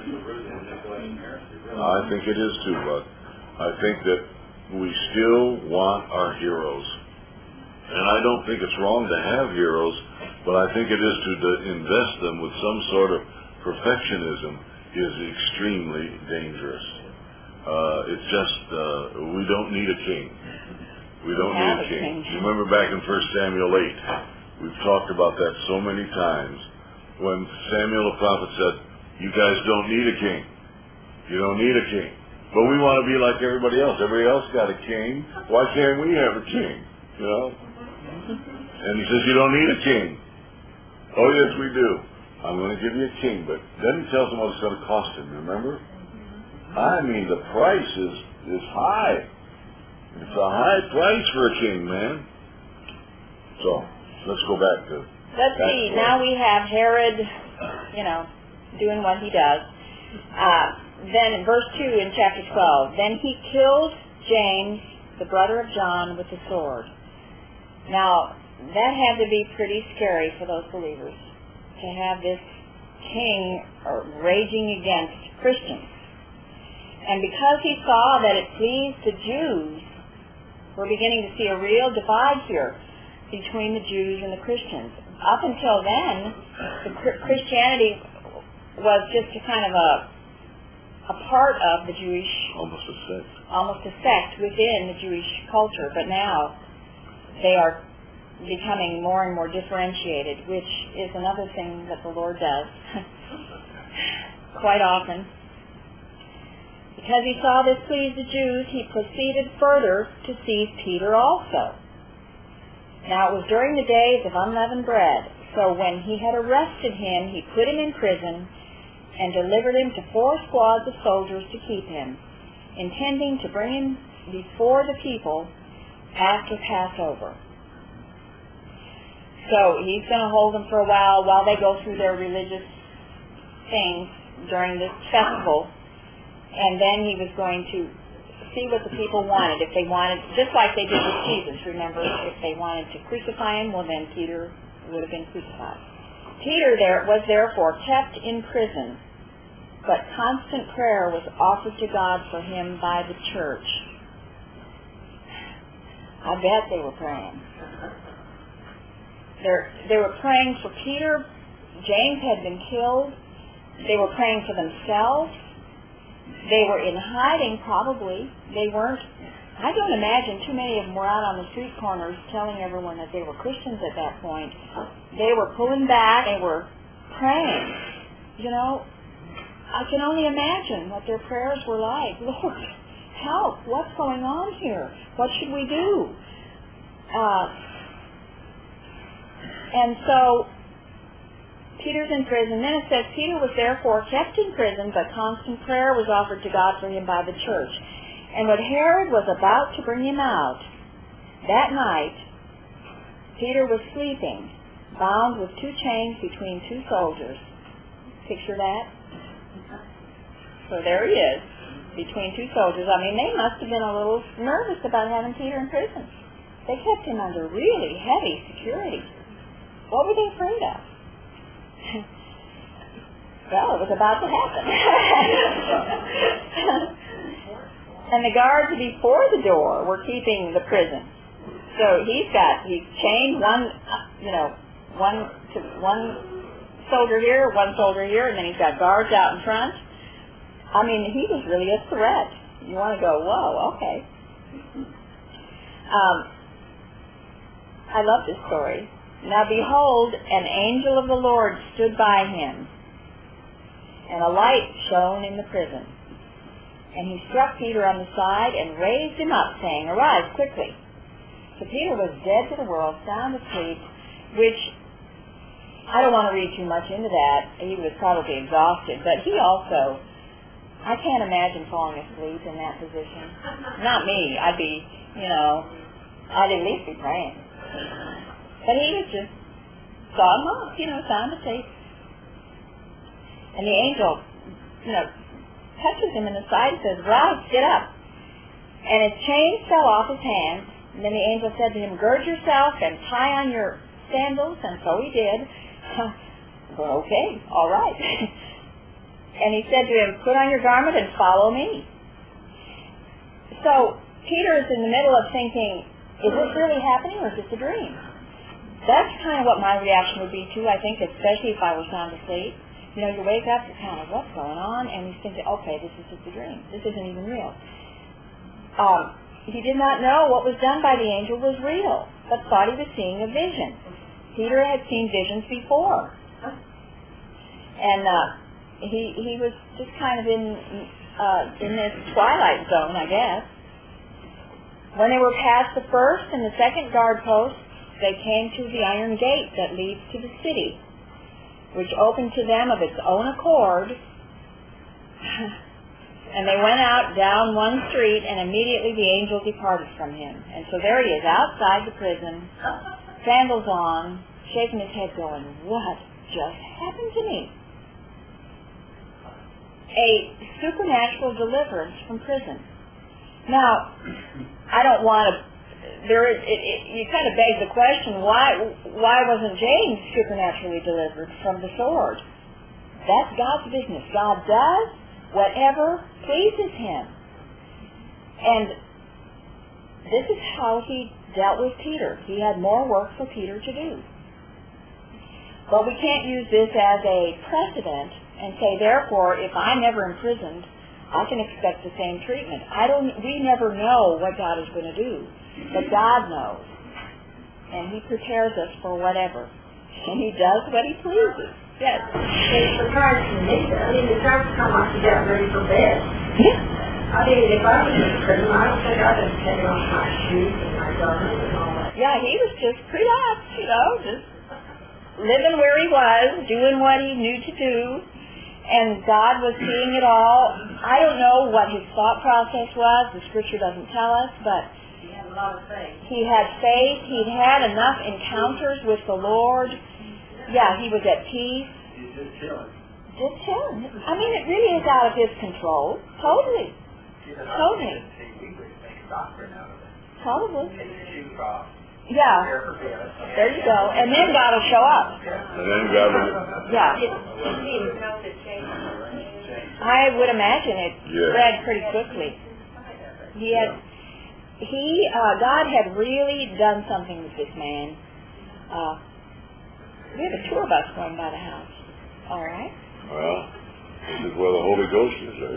I think it is too, but I think that we still want our heroes. And I don't think it's wrong to have heroes, but I think it is to, to invest them with some sort of perfectionism is extremely dangerous. Uh, it's just, uh, we don't need a king. We don't need a king. You remember back in First Samuel eight, we've talked about that so many times, when Samuel the prophet said, you guys don't need a king. You don't need a king. But we want to be like everybody else. Everybody else got a king. Why can't we have a king? You know? And he says, you don't need a king. Oh, yes, we do. I'm going to give you a king. But then he tells them what it's going to cost him, remember? I mean, the price is, is high. It's a high price for a king, man. So, let's go back to... Let's back see. to Now we have Herod, you know, doing what he does. Uh, then in verse two in chapter twelve, then he killed James, the brother of John, with the sword. Now, that had to be pretty scary for those believers, to have this king raging against Christians. And because he saw that it pleased the Jews, we're beginning to see a real divide here between the Jews and the Christians. Up until then, the Christianity was just a kind of a a part of the Jewish, almost a sect. almost a sect within the Jewish culture, but now they are becoming more and more differentiated, which is another thing that the Lord does quite often. Because he saw this pleased the Jews, he proceeded further to seize Peter also. Now it was during the days of unleavened bread, so when he had arrested him, he put him in prison and delivered him to four squads of soldiers to keep him, intending to bring him before the people after Passover. So he's going to hold them for a while while they go through their religious things during this festival, and then he was going to see what the people wanted. If they wanted, just like they did with Jesus, remember, if they wanted to crucify him, well then Peter would have been crucified. Peter there was therefore kept in prison, but constant prayer was offered to God for him by the church. I bet they were praying. They're, they were praying for Peter. James had been killed. They were praying for themselves. They were in hiding, probably. They weren't, I don't imagine too many of them were out on the street corners telling everyone that they were Christians at that point. They were pulling back. They were praying. You know, I can only imagine what their prayers were like. Lord, help. What's going on here? What should we do? Uh, and so Peter's in prison. Then it says, Peter was therefore kept in prison, but constant prayer was offered to God for him by the church. And when Herod was about to bring him out, that night, Peter was sleeping, bound with two chains between two soldiers. Picture that? So there he is, between two soldiers. I mean, they must have been a little nervous about having Peter in prison. They kept him under really heavy security. What were they afraid of? Well, it was about to happen. And the guards before the door were keeping the prison. So he's got, he's chained one, you know, one to one soldier here, one soldier here, and then he's got guards out in front. I mean, he was really a threat. You want to go, whoa, okay. Um, I love this story. Now behold, an angel of the Lord stood by him, and a light shone in the prison. And he struck Peter on the side and raised him up, saying, Arise quickly. So Peter was dead to the world, sound asleep, which I don't want to read too much into that. He was probably exhausted, but he also, I can't imagine falling asleep in that position. Not me. I'd be, you know, I'd at least be praying. But he was just saw him off, you know, sound asleep. And the angel, you know, touches him in the side and says, Rise, get up. And his chains fell off his hands. And then the angel said to him, Gird yourself and tie on your sandals. And so he did. Well, okay, all right. And he said to him, Put on your garment and follow me. So Peter is in the middle of thinking, is this really happening or is this a dream? That's kind of what my reaction would be too, I think, especially if I were sound asleep. You know, you wake up, you're kind of, what's going on? And you think, okay, this is just a dream. This isn't even real. Um, he did not know what was done by the angel was real, but thought he was seeing a vision. Peter had seen visions before. And uh, he he was just kind of in uh, in this twilight zone, I guess. When they were past the first and the second guard posts, they came to the iron gate that leads to the city, which opened to them of its own accord. And they went out down one street, and immediately the angel departed from him. And so there he is, outside the prison, sandals on, shaking his head going, what just happened to me? A supernatural deliverance from prison. Now, I don't want to, there is, it, it, you kind of beg the question, why why wasn't James supernaturally delivered from the sword? That's God's business. God does whatever pleases him. And this is how he dealt with Peter. He had more work for Peter to do. But we can't use this as a precedent and say, therefore, if I'm never imprisoned, I can expect the same treatment. I don't. We never know what God is going to do, but God knows, and He prepares us for whatever, and He does what He pleases. Yes. It surprised me. I mean, the guards come up to get ready for bed. Yeah. I mean, if I was in prison, I don't think I'd have taken off my shoes and my garment and all that. Yeah, he was just relaxed, you know, just living where he was, doing what he knew to do. And God was seeing it all. I don't know what his thought process was. The scripture doesn't tell us, but He had a lot of faith. he had faith. He'd had enough encounters with the Lord. Yeah, he was at peace. He's just chilling. Just him. I mean, it really is out of his control. Totally. Totally. Doctrine out of it. Totally. Take the shoes off. Yeah. Care for it. There you go. And then God will show up. And then God will, Yeah. Did he know that James I would imagine it Yeah. spread pretty quickly. He had, he, uh, God had really done something with this man. Uh, we have a tour bus going by the house. All right. well, this is where the Holy Ghost is. There.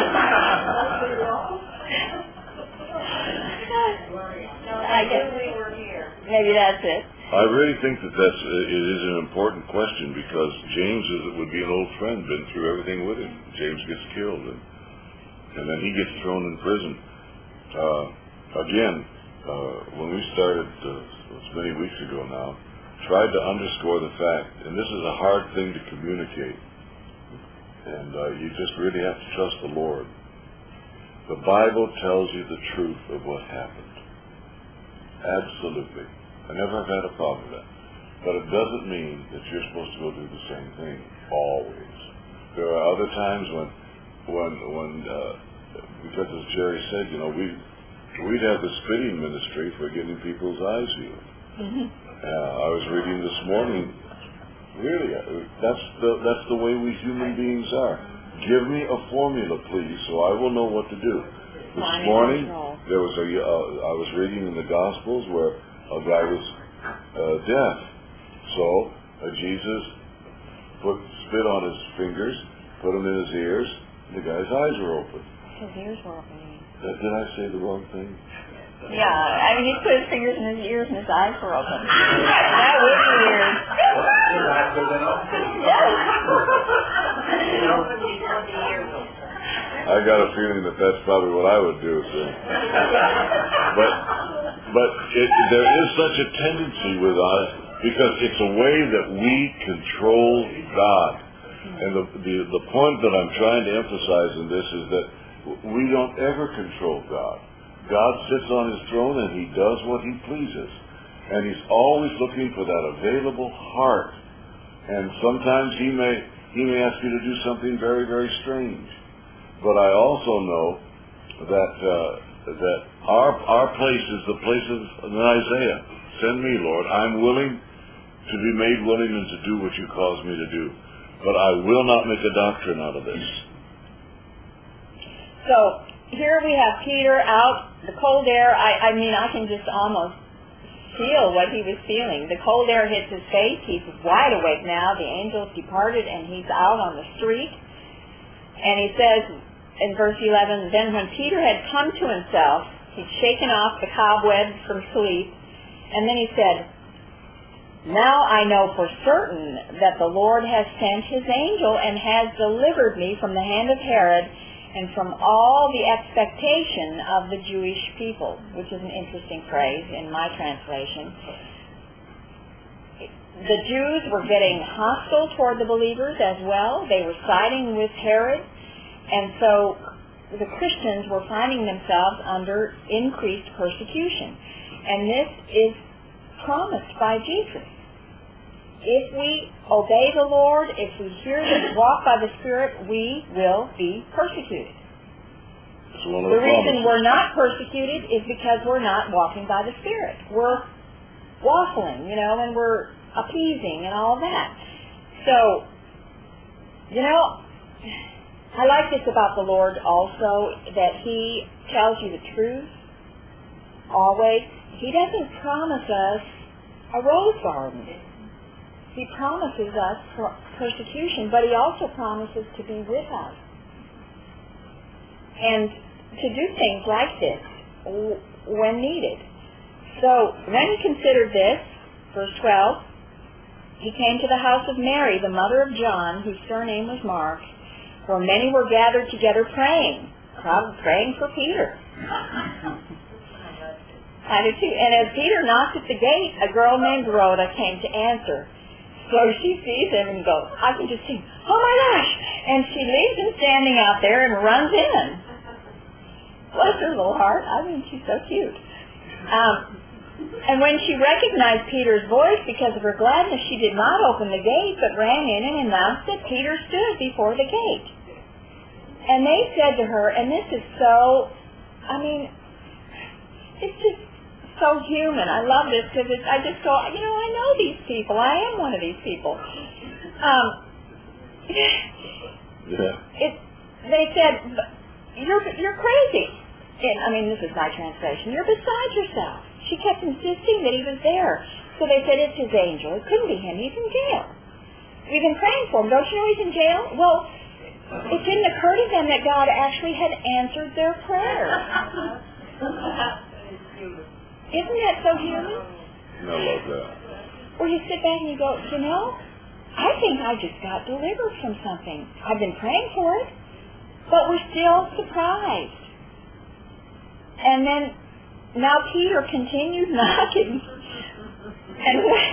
I guess we were here? maybe that's it. I really think that that's it is an important question because James is, would be an old friend, been through everything with him. James gets killed, and, and then he gets thrown in prison. Uh, again, uh, when we started, uh, it's many weeks ago now, tried to underscore the fact, and this is a hard thing to communicate, and uh, you just really have to trust the Lord. The Bible tells you the truth of what happened. Absolutely. I never have had a problem with that. But it doesn't mean that you're supposed to go do the same thing always. There are other times when, when, when, uh, because as Jerry said, you know, we we'd have the spitting ministry for getting people's eyes healed. Mm-hmm. Uh, I was reading this morning. Really, uh, that's the that's the way we human beings are. Give me a formula, please, so I will know what to do. This Fine morning, control. there was a. Uh, I was reading in the Gospels where a guy was uh, deaf, so uh, Jesus put spit on his fingers, put them in his ears, and the guy's eyes were open. His ears were open. Uh, did I say the wrong thing? Yeah, I mean, he put his fingers in his ears and his eyes were open. That would be weird. His eyes would have been open. I got a feeling that that's probably what I would do. So. But but it, there is such a tendency with us because it's a way that we control God. And the, the the point that I'm trying to emphasize in this is that we don't ever control God. God sits on his throne and he does what he pleases. And he's always looking for that available heart. And sometimes he may he may ask you to do something very, very strange. But I also know that uh, that our our place is the place of Isaiah. Send me, Lord. I'm willing to be made willing and to do what you cause me to do. But I will not make a doctrine out of this. So here we have Peter out, the cold air. I, I mean, I can just almost feel what he was feeling. The cold air hits his face. He's wide awake now. The angels departed, and he's out on the street. And he says in verse eleven, then when Peter had come to himself, he'd shaken off the cobwebs from sleep, and then he said, now I know for certain that the Lord has sent his angel and has delivered me from the hand of Herod and from all the expectation of the Jewish people, which is an interesting phrase in my translation. The Jews were getting hostile toward the believers as well. They were siding with Herod. And so the Christians were finding themselves under increased persecution. And this is promised by Jesus. If we obey the Lord, if we hear the walk by the Spirit, we will be persecuted. It's one of The the reason promises. we're not persecuted is because we're not walking by the Spirit. We're waffling, you know, and we're appeasing and all that. So, you know, I like this about the Lord also, that He tells you the truth always. He doesn't promise us a rose garden. He promises us persecution, but He also promises to be with us. And to do things like this when needed. So, when he considered this, verse twelve, he came to the house of Mary, the mother of John, whose surname was Mark, where many were gathered together praying, probably praying for Peter. I do too. And as Peter knocked at the gate, a girl named Rhoda came to answer. So she sees him and goes, I can just see, oh my gosh! And she leaves him standing out there and runs in. Bless her little heart. I mean, she's so cute. Um, and when she recognized Peter's voice because of her gladness, she did not open the gate, but ran in and announced that Peter stood before the gate. And they said to her, and this is so, I mean, it's just so human. I love this because I just go, you know, I know these people. I am one of these people. Um, yeah. It. They said, you're you're crazy. And, I mean, this is my translation. You're beside yourself. She kept insisting that he was there. So they said, it's his angel. It couldn't be him. He's in jail. We've been praying for him. Don't you know he's in jail? Well, it didn't occur to them that God actually had answered their prayer. Isn't that so human? I love that. Where you sit back and you go, you know, I think I just got delivered from something. I've been praying for it, but we're still surprised. And then, now Peter continued knocking. And when,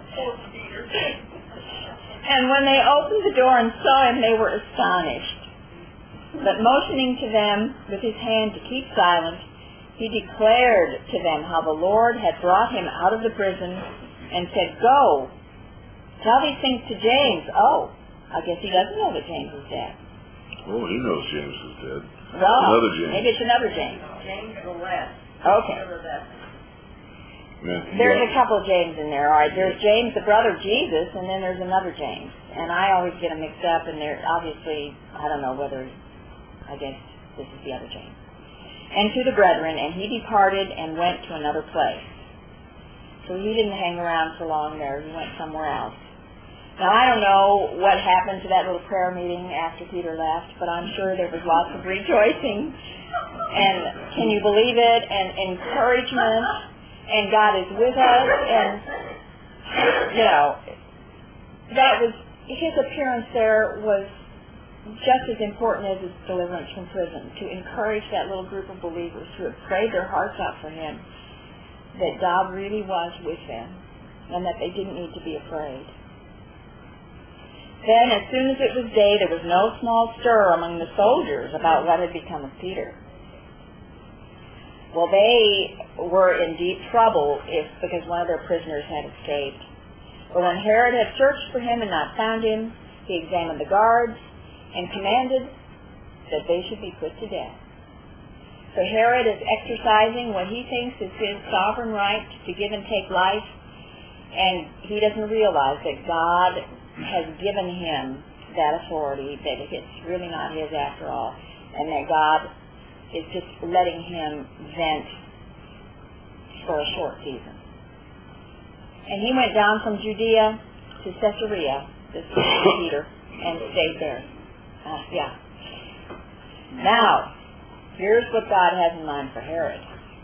and when they opened the door and saw him, they were astonished. But motioning to them with his hand to keep silent, he declared to them how the Lord had brought him out of the prison and said, go, tell these things to James. Oh, I guess he doesn't know that James is dead. Oh, he knows James is dead. Well, another James. Maybe it's another James. James the Less. Okay. Man, There's yeah. a couple of James in there. All right, there's James, the brother of Jesus, and then there's another James. And I always get them mixed up, and they're obviously, I don't know whether, I guess this is the other James. And to the brethren, and he departed and went to another place. So he didn't hang around for long there. He went somewhere else. Now, I don't know what happened to that little prayer meeting after Peter left, but I'm sure there was lots of rejoicing. And can you believe it? And encouragement. And God is with us. And, you know, that was, his appearance there was just as important as his deliverance from prison, to encourage that little group of believers who had prayed their hearts out for him, that God really was with them, and that they didn't need to be afraid. Then, as soon as it was day, there was no small stir among the soldiers about what had become of Peter. Well, they were in deep trouble if because one of their prisoners had escaped. But when Herod had searched for him and not found him, he examined the guards and commanded that they should be put to death. So Herod is exercising what he thinks is his sovereign right to give and take life, and he doesn't realize that God has given him that authority, that it's really not his after all, and that God is just letting him vent for a short season. And he went down from Judea to Caesarea, this is Peter, and stayed there. Uh, yeah. Now, here's what God has in mind for Herod.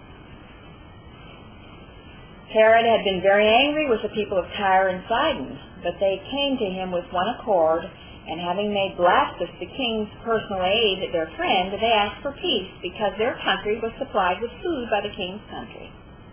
Herod had been very angry with the people of Tyre and Sidon, but they came to him with one accord, and having made Blastus the king's personal aide, their friend, they asked for peace, because their country was supplied with food by the king's country.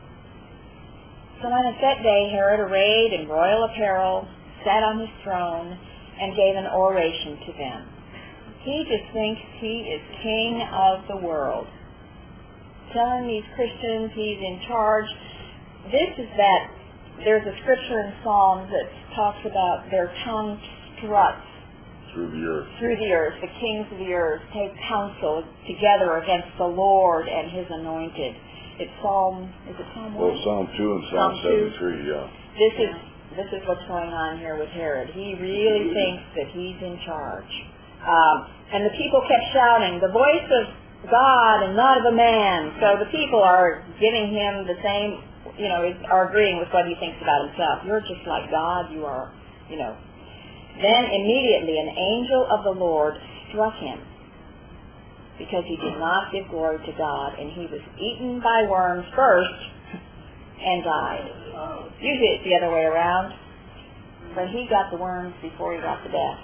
So on a set day, Herod, arrayed in royal apparel, sat on his throne, and gave an oration to them. He just thinks he is king of the world, telling these Christians he's in charge. This is that, there's a scripture in Psalms that talks about their tongue struts through the earth. Through the earth, the kings of the earth take counsel together against the Lord and his anointed. It's Psalm, is it Psalm one? Well, Psalm two and Psalm, Psalm seventy-three, yeah. This is, this is what's going on here with Herod. He really thinks that he's in charge. Um, and the people kept shouting, the voice of God and not of a man. So the people are giving him the same, you know, are agreeing with what he thinks about himself. You're just like God, you are, you know. Then immediately an angel of the Lord struck him, because he did not give glory to God, and he was eaten by worms first and died. Usually it's the other way around, but he got the worms before he got the death.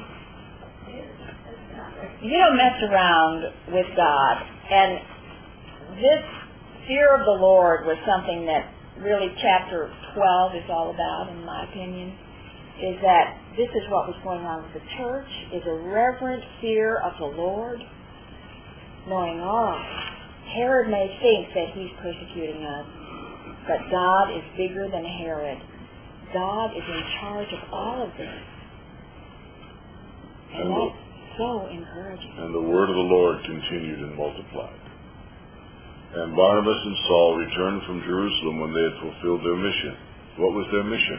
You don't mess around with God, and this fear of the Lord was something that really chapter twelve is all about, in my opinion. is that this is what was going on with the church, is a reverent fear of the Lord, knowing, oh, Herod may think that he's persecuting us, but God is bigger than Herod. God is in charge of all of this. And, and that's the, so encouraging. And the word of the Lord continued and multiplied. And Barnabas and Saul returned from Jerusalem when they had fulfilled their mission. What was their mission?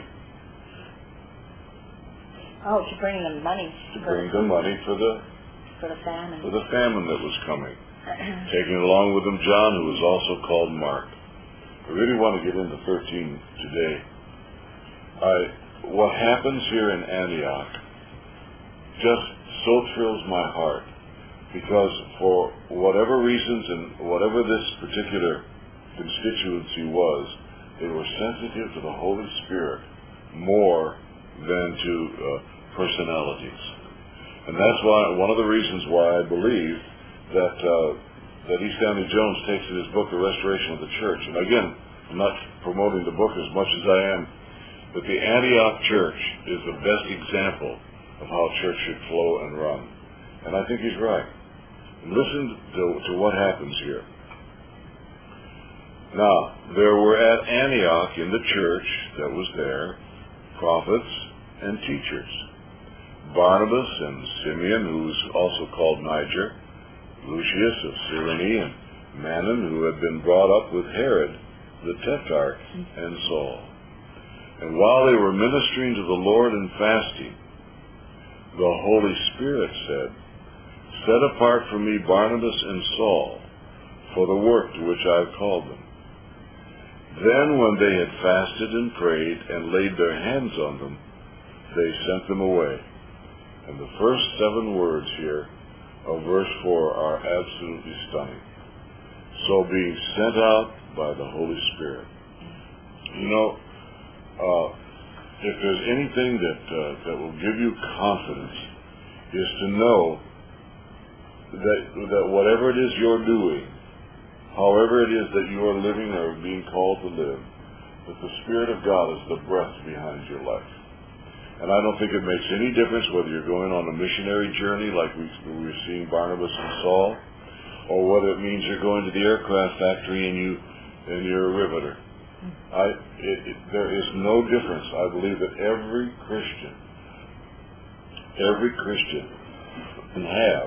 Oh, to bring them money. To bring them money for the for the famine. For the famine that was coming. Taking along with them John, who was also called Mark. I really want to get into thirteen today. I, what happens here in Antioch just so thrills my heart, because for whatever reasons and whatever this particular constituency was, they were sensitive to the Holy Spirit more than to uh, personalities. And that's why, one of the reasons why I believe that uh, that E. Stanley Jones takes in his book, The Restoration of the Church. And again, I'm not promoting the book as much as I am, but the Antioch church is the best example of how church should flow and run. And I think he's right. And listen to, to what happens here. Now, there were at Antioch in the church that was there prophets and teachers. Barnabas and Simeon, who was also called Niger, Lucius of Cyrene, and Manon, who had been brought up with Herod, the Tetrarch, and Saul. And while they were ministering to the Lord and fasting, the Holy Spirit said, "Set apart for me Barnabas and Saul for the work to which I have called them." Then when they had fasted and prayed and laid their hands on them, they sent them away. And the first seven words here of verse four are absolutely stunning. So being sent out by the Holy Spirit. You know, uh, if there's anything that uh, that will give you confidence, is to know that that whatever it is you're doing, however it is that you are living or being called to live, that the Spirit of God is the breath behind your life. And I don't think it makes any difference whether you're going on a missionary journey like we, we were seeing Barnabas and Saul, or whether it means you're going to the aircraft factory and, you, and you're a riveter. I, it, it, there is no difference. I believe that every Christian, every Christian can have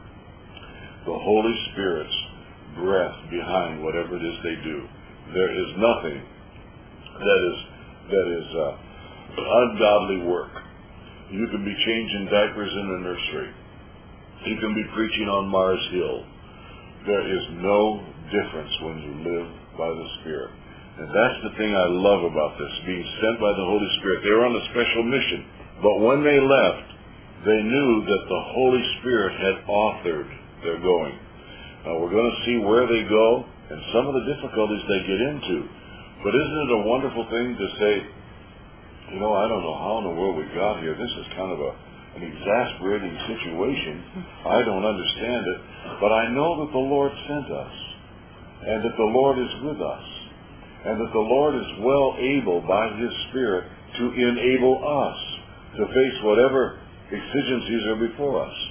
the Holy Spirit's breath behind whatever it is they do. There is nothing that is that is uh, ungodly work. You can be changing diapers in a nursery. You can be preaching on Mars Hill. There is no difference when you live by the Spirit. And that's the thing I love about this, being sent by the Holy Spirit. They were on a special mission, but when they left, they knew that the Holy Spirit had authored their going. Now we're going to see where they go and some of the difficulties they get into. But isn't it a wonderful thing to say, you know, I don't know how in the world we got here. This is kind of a, an exasperating situation. I don't understand it. But I know that the Lord sent us, and that the Lord is with us, and that the Lord is well able by His Spirit to enable us to face whatever exigencies are before us.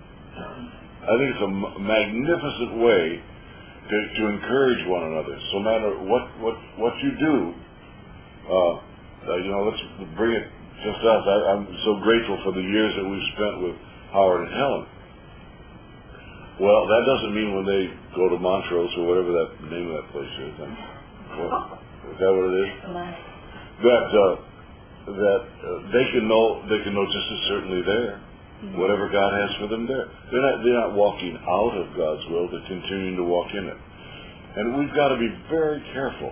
I think it's a m- magnificent way to, to encourage one another. So no matter what, what, what you do, uh, uh, you know, let's bring it just us. I, I'm so grateful for the years that we've spent with Howard and Helen. Well, that doesn't mean when they go to Montrose or whatever that name of that place is. Then, what, is that what it is? That uh, that uh, they can know they can know just as certainly there. Mm-hmm. Whatever God has for them there. They're not, they're not walking out of God's will, they're continuing to walk in it. And we've got to be very careful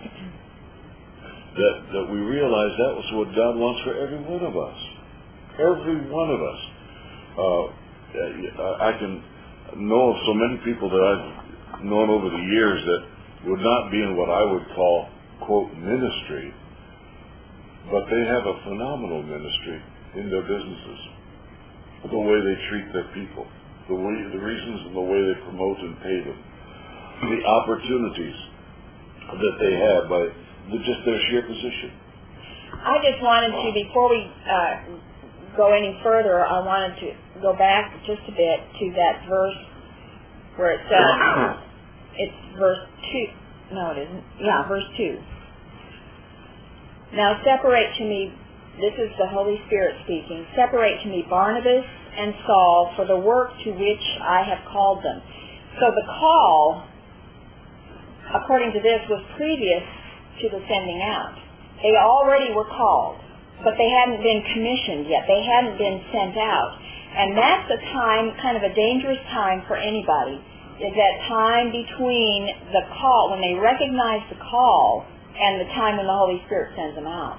that, that we realize that was what God wants for every one of us. Every one of us. Uh, I can know of so many people that I've known over the years that would not be in what I would call, quote, ministry, but they have a phenomenal ministry in their businesses. The way they treat their people, the way, the reasons and the way they promote and pay them, the opportunities that they have by the, just their sheer position. I just wanted to, before we uh, go any further, I wanted to go back just a bit to that verse where it says, it's verse two, no it isn't, yeah, verse two. Now separate to me, this is the Holy Spirit speaking, separate to me Barnabas and Saul for the work to which I have called them. So the call, according to this, was previous to the sending out. They already were called, but they hadn't been commissioned yet. They hadn't been sent out. And that's a time, kind of a dangerous time for anybody, is that time between the call, when they recognize the call, and the time when the Holy Spirit sends them out.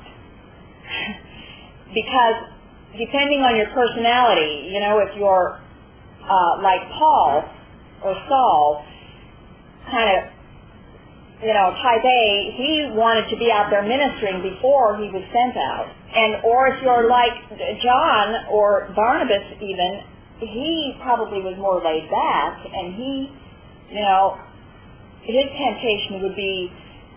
Because depending on your personality, you know, if you're uh, like Paul or Saul, kind of, you know, type A, he wanted to be out there ministering before he was sent out. And or if you're like John or Barnabas even, he probably was more laid back, and he, you know, his temptation would be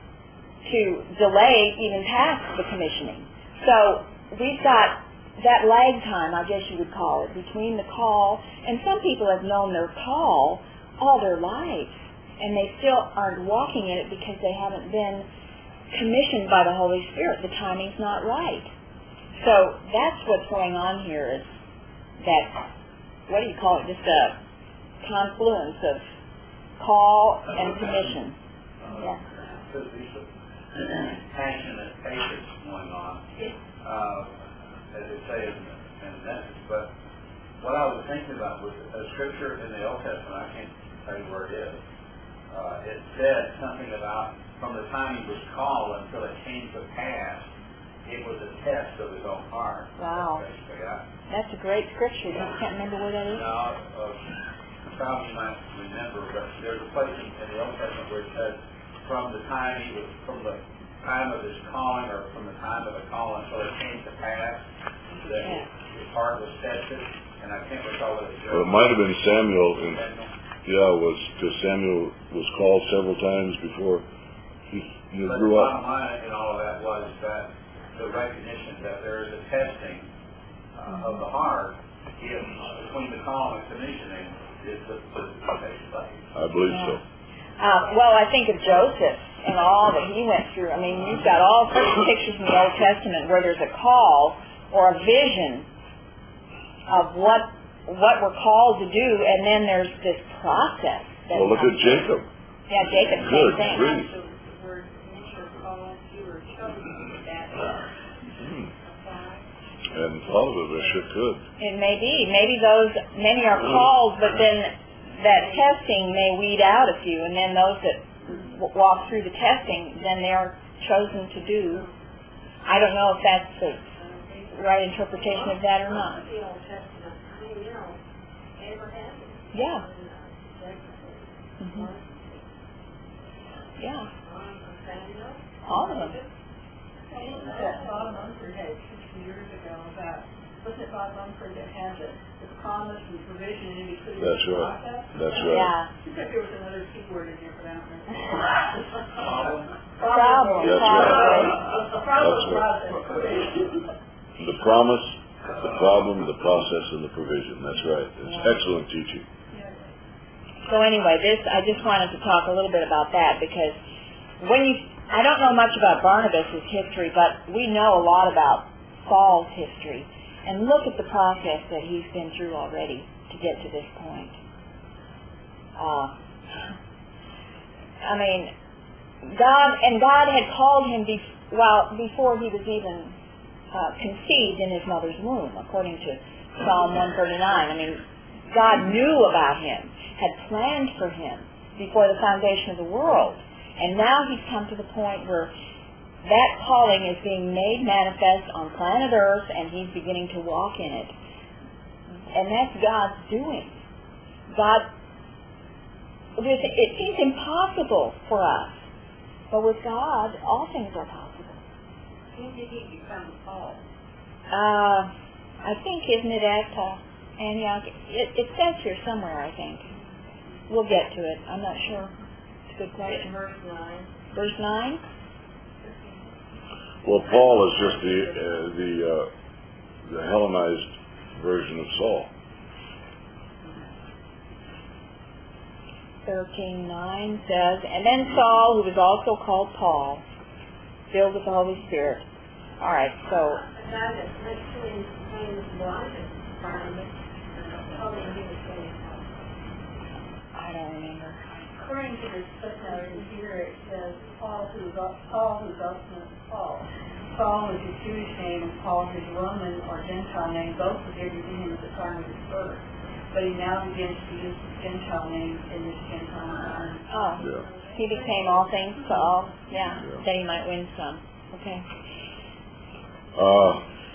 to delay even past the commissioning. So we've got that lag time, I guess you would call it, between the call, and some people have known their call all their lives, and they still aren't walking in it because they haven't been commissioned by the Holy Spirit. The timing's not right. So that's what's going on here, is that, what do you call it, just a confluence of call and commission. Yeah. Could be some passionate patience going on, uh, as it says in the, in the message. But what I was thinking about was a scripture in the Old Testament, I can't tell you where it is. Uh, it said something about from the time he was called until it came to pass, it was a test of his own heart. Wow. Yeah. That's a great scripture. You can't remember where that is? No, uh, probably you might remember, but there's a place in, in the Old Testament where it says from the time he was, from the time of his calling, or from the time of the call until it came to pass, that Yeah. his, his heart was tested, and I can't recall what it said. Well, it might have been Samuel. In, yeah, it was because Samuel was called several times before he, he but grew the up. bottom line in all of that was that the recognition that there is a testing uh, of the heart if, between the call and commissioning is the takes place. I believe Yeah. so. Uh, well, I think of Joseph and all that he went through. I mean, you've got all sorts of pictures in the Old Testament where there's a call or a vision of what what we're called to do, and then there's this process. That Well, look at comes Jacob. through. Yeah, Jacob, same Good thing. grief. The word initial call, you were chosen with that. Hmm. And thought of it, I sure could. It may be. Maybe those, many are called, but then that testing may weed out a few, and then those that w- walk through the testing, then they are chosen to do. I don't know if that's the right interpretation of that or not. The Old Testament, I mean, you know, Abraham. Yeah. uh, Mm-hmm. Yeah. Samuel. All of them. That Bob Mumford had sixty years ago about, wasn't it Bob Mumford that had the, the promise and provision in between That's the right. process? That's right. Yeah. Except there was another key word in there, but I don't remember. Problem? Problem. That's Problem. A problem That's right. process. The promise, the problem, the process, and the provision. That's right. It's Yeah. excellent teaching. So anyway, this, I just wanted to talk a little bit about that, because when you, I don't know much about Barnabas' history, but we know a lot about Saul's history. And look at the process that he's been through already to get to this point. Uh, I mean, God, and God had called him bef- well, before he was even uh, conceived in his mother's womb, according to Psalm one thirty-nine. I mean, God knew about him, had planned for him before the foundation of the world. And now he's come to the point where that calling is being made manifest on planet Earth, and he's beginning to walk in it. And that's God's doing. God, it seems impossible for us, but with God, all things are possible. When did he become Paul? Uh, I think, isn't it at uh, Antioch? It, it says here somewhere, I think. We'll get to it. I'm not sure. It's a good question. Verse nine. Verse nine? Well, Paul is just the uh, the uh, the Hellenized version of Saul. thirteen nine says, and then Saul, who was also called Paul, filled with the Holy Spirit. All right, so A guy that literally was blind at Barnabas, told him he was going to help. I don't remember. According to this footnote in here, it says Paul, who's Paul, who's ultimate Paul. Saul is his Jewish name, and Paul his Roman or Gentile name. Both were given to him at the time of his birth. But he now begins to use his Gentile name in this Gentile name. Oh, Yeah. he became all things to all. Yeah, Yeah. that he might win some. Okay. Uh,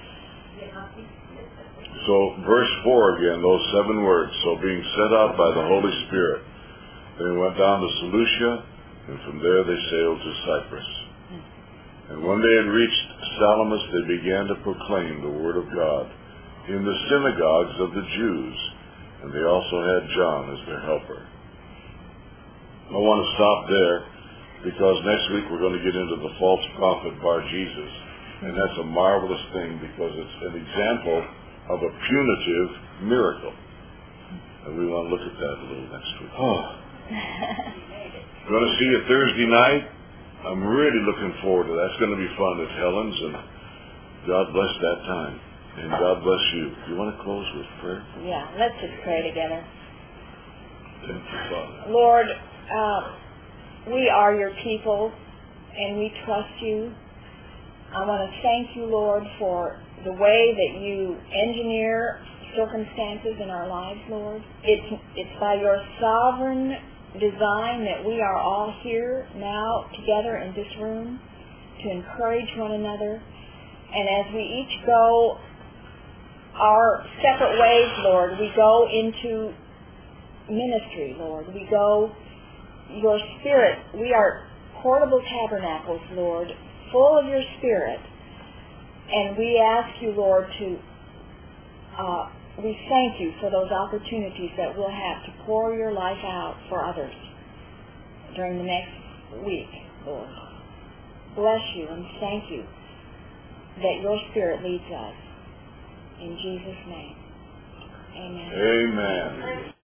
so verse four again, those seven words. So being sent out by the Holy Spirit, they went down to Seleucia, and from there they sailed to Cyprus. And when they had reached Salamis, they began to proclaim the word of God in the synagogues of the Jews, and they also had John as their helper. I want to stop there because next week we're going to get into the false prophet Bar-Jesus, and that's a marvelous thing because it's an example of a punitive miracle. And we want to look at that a little next week. Oh. Going to see you Thursday night. I'm really looking forward to that. It's going to be fun at Helen's, and God bless that time. And God bless you. Do you want to close with prayer? Yeah, let's just pray together. Thank you, Father. Lord, uh, we are your people, and we trust you. I want to thank you, Lord, for the way that you engineer circumstances in our lives, Lord. It's, it's by your sovereign design that we are all here now together in this room to encourage one another. And as we each go our separate ways, Lord, we go into ministry, Lord. We go, your Spirit, we are portable tabernacles, Lord, full of your Spirit. And we ask you, Lord, to, uh, we thank you for those opportunities that we'll have to pour your life out for others during the next week, Lord. Bless you and thank you that your Spirit leads us. In Jesus' name, amen. Amen.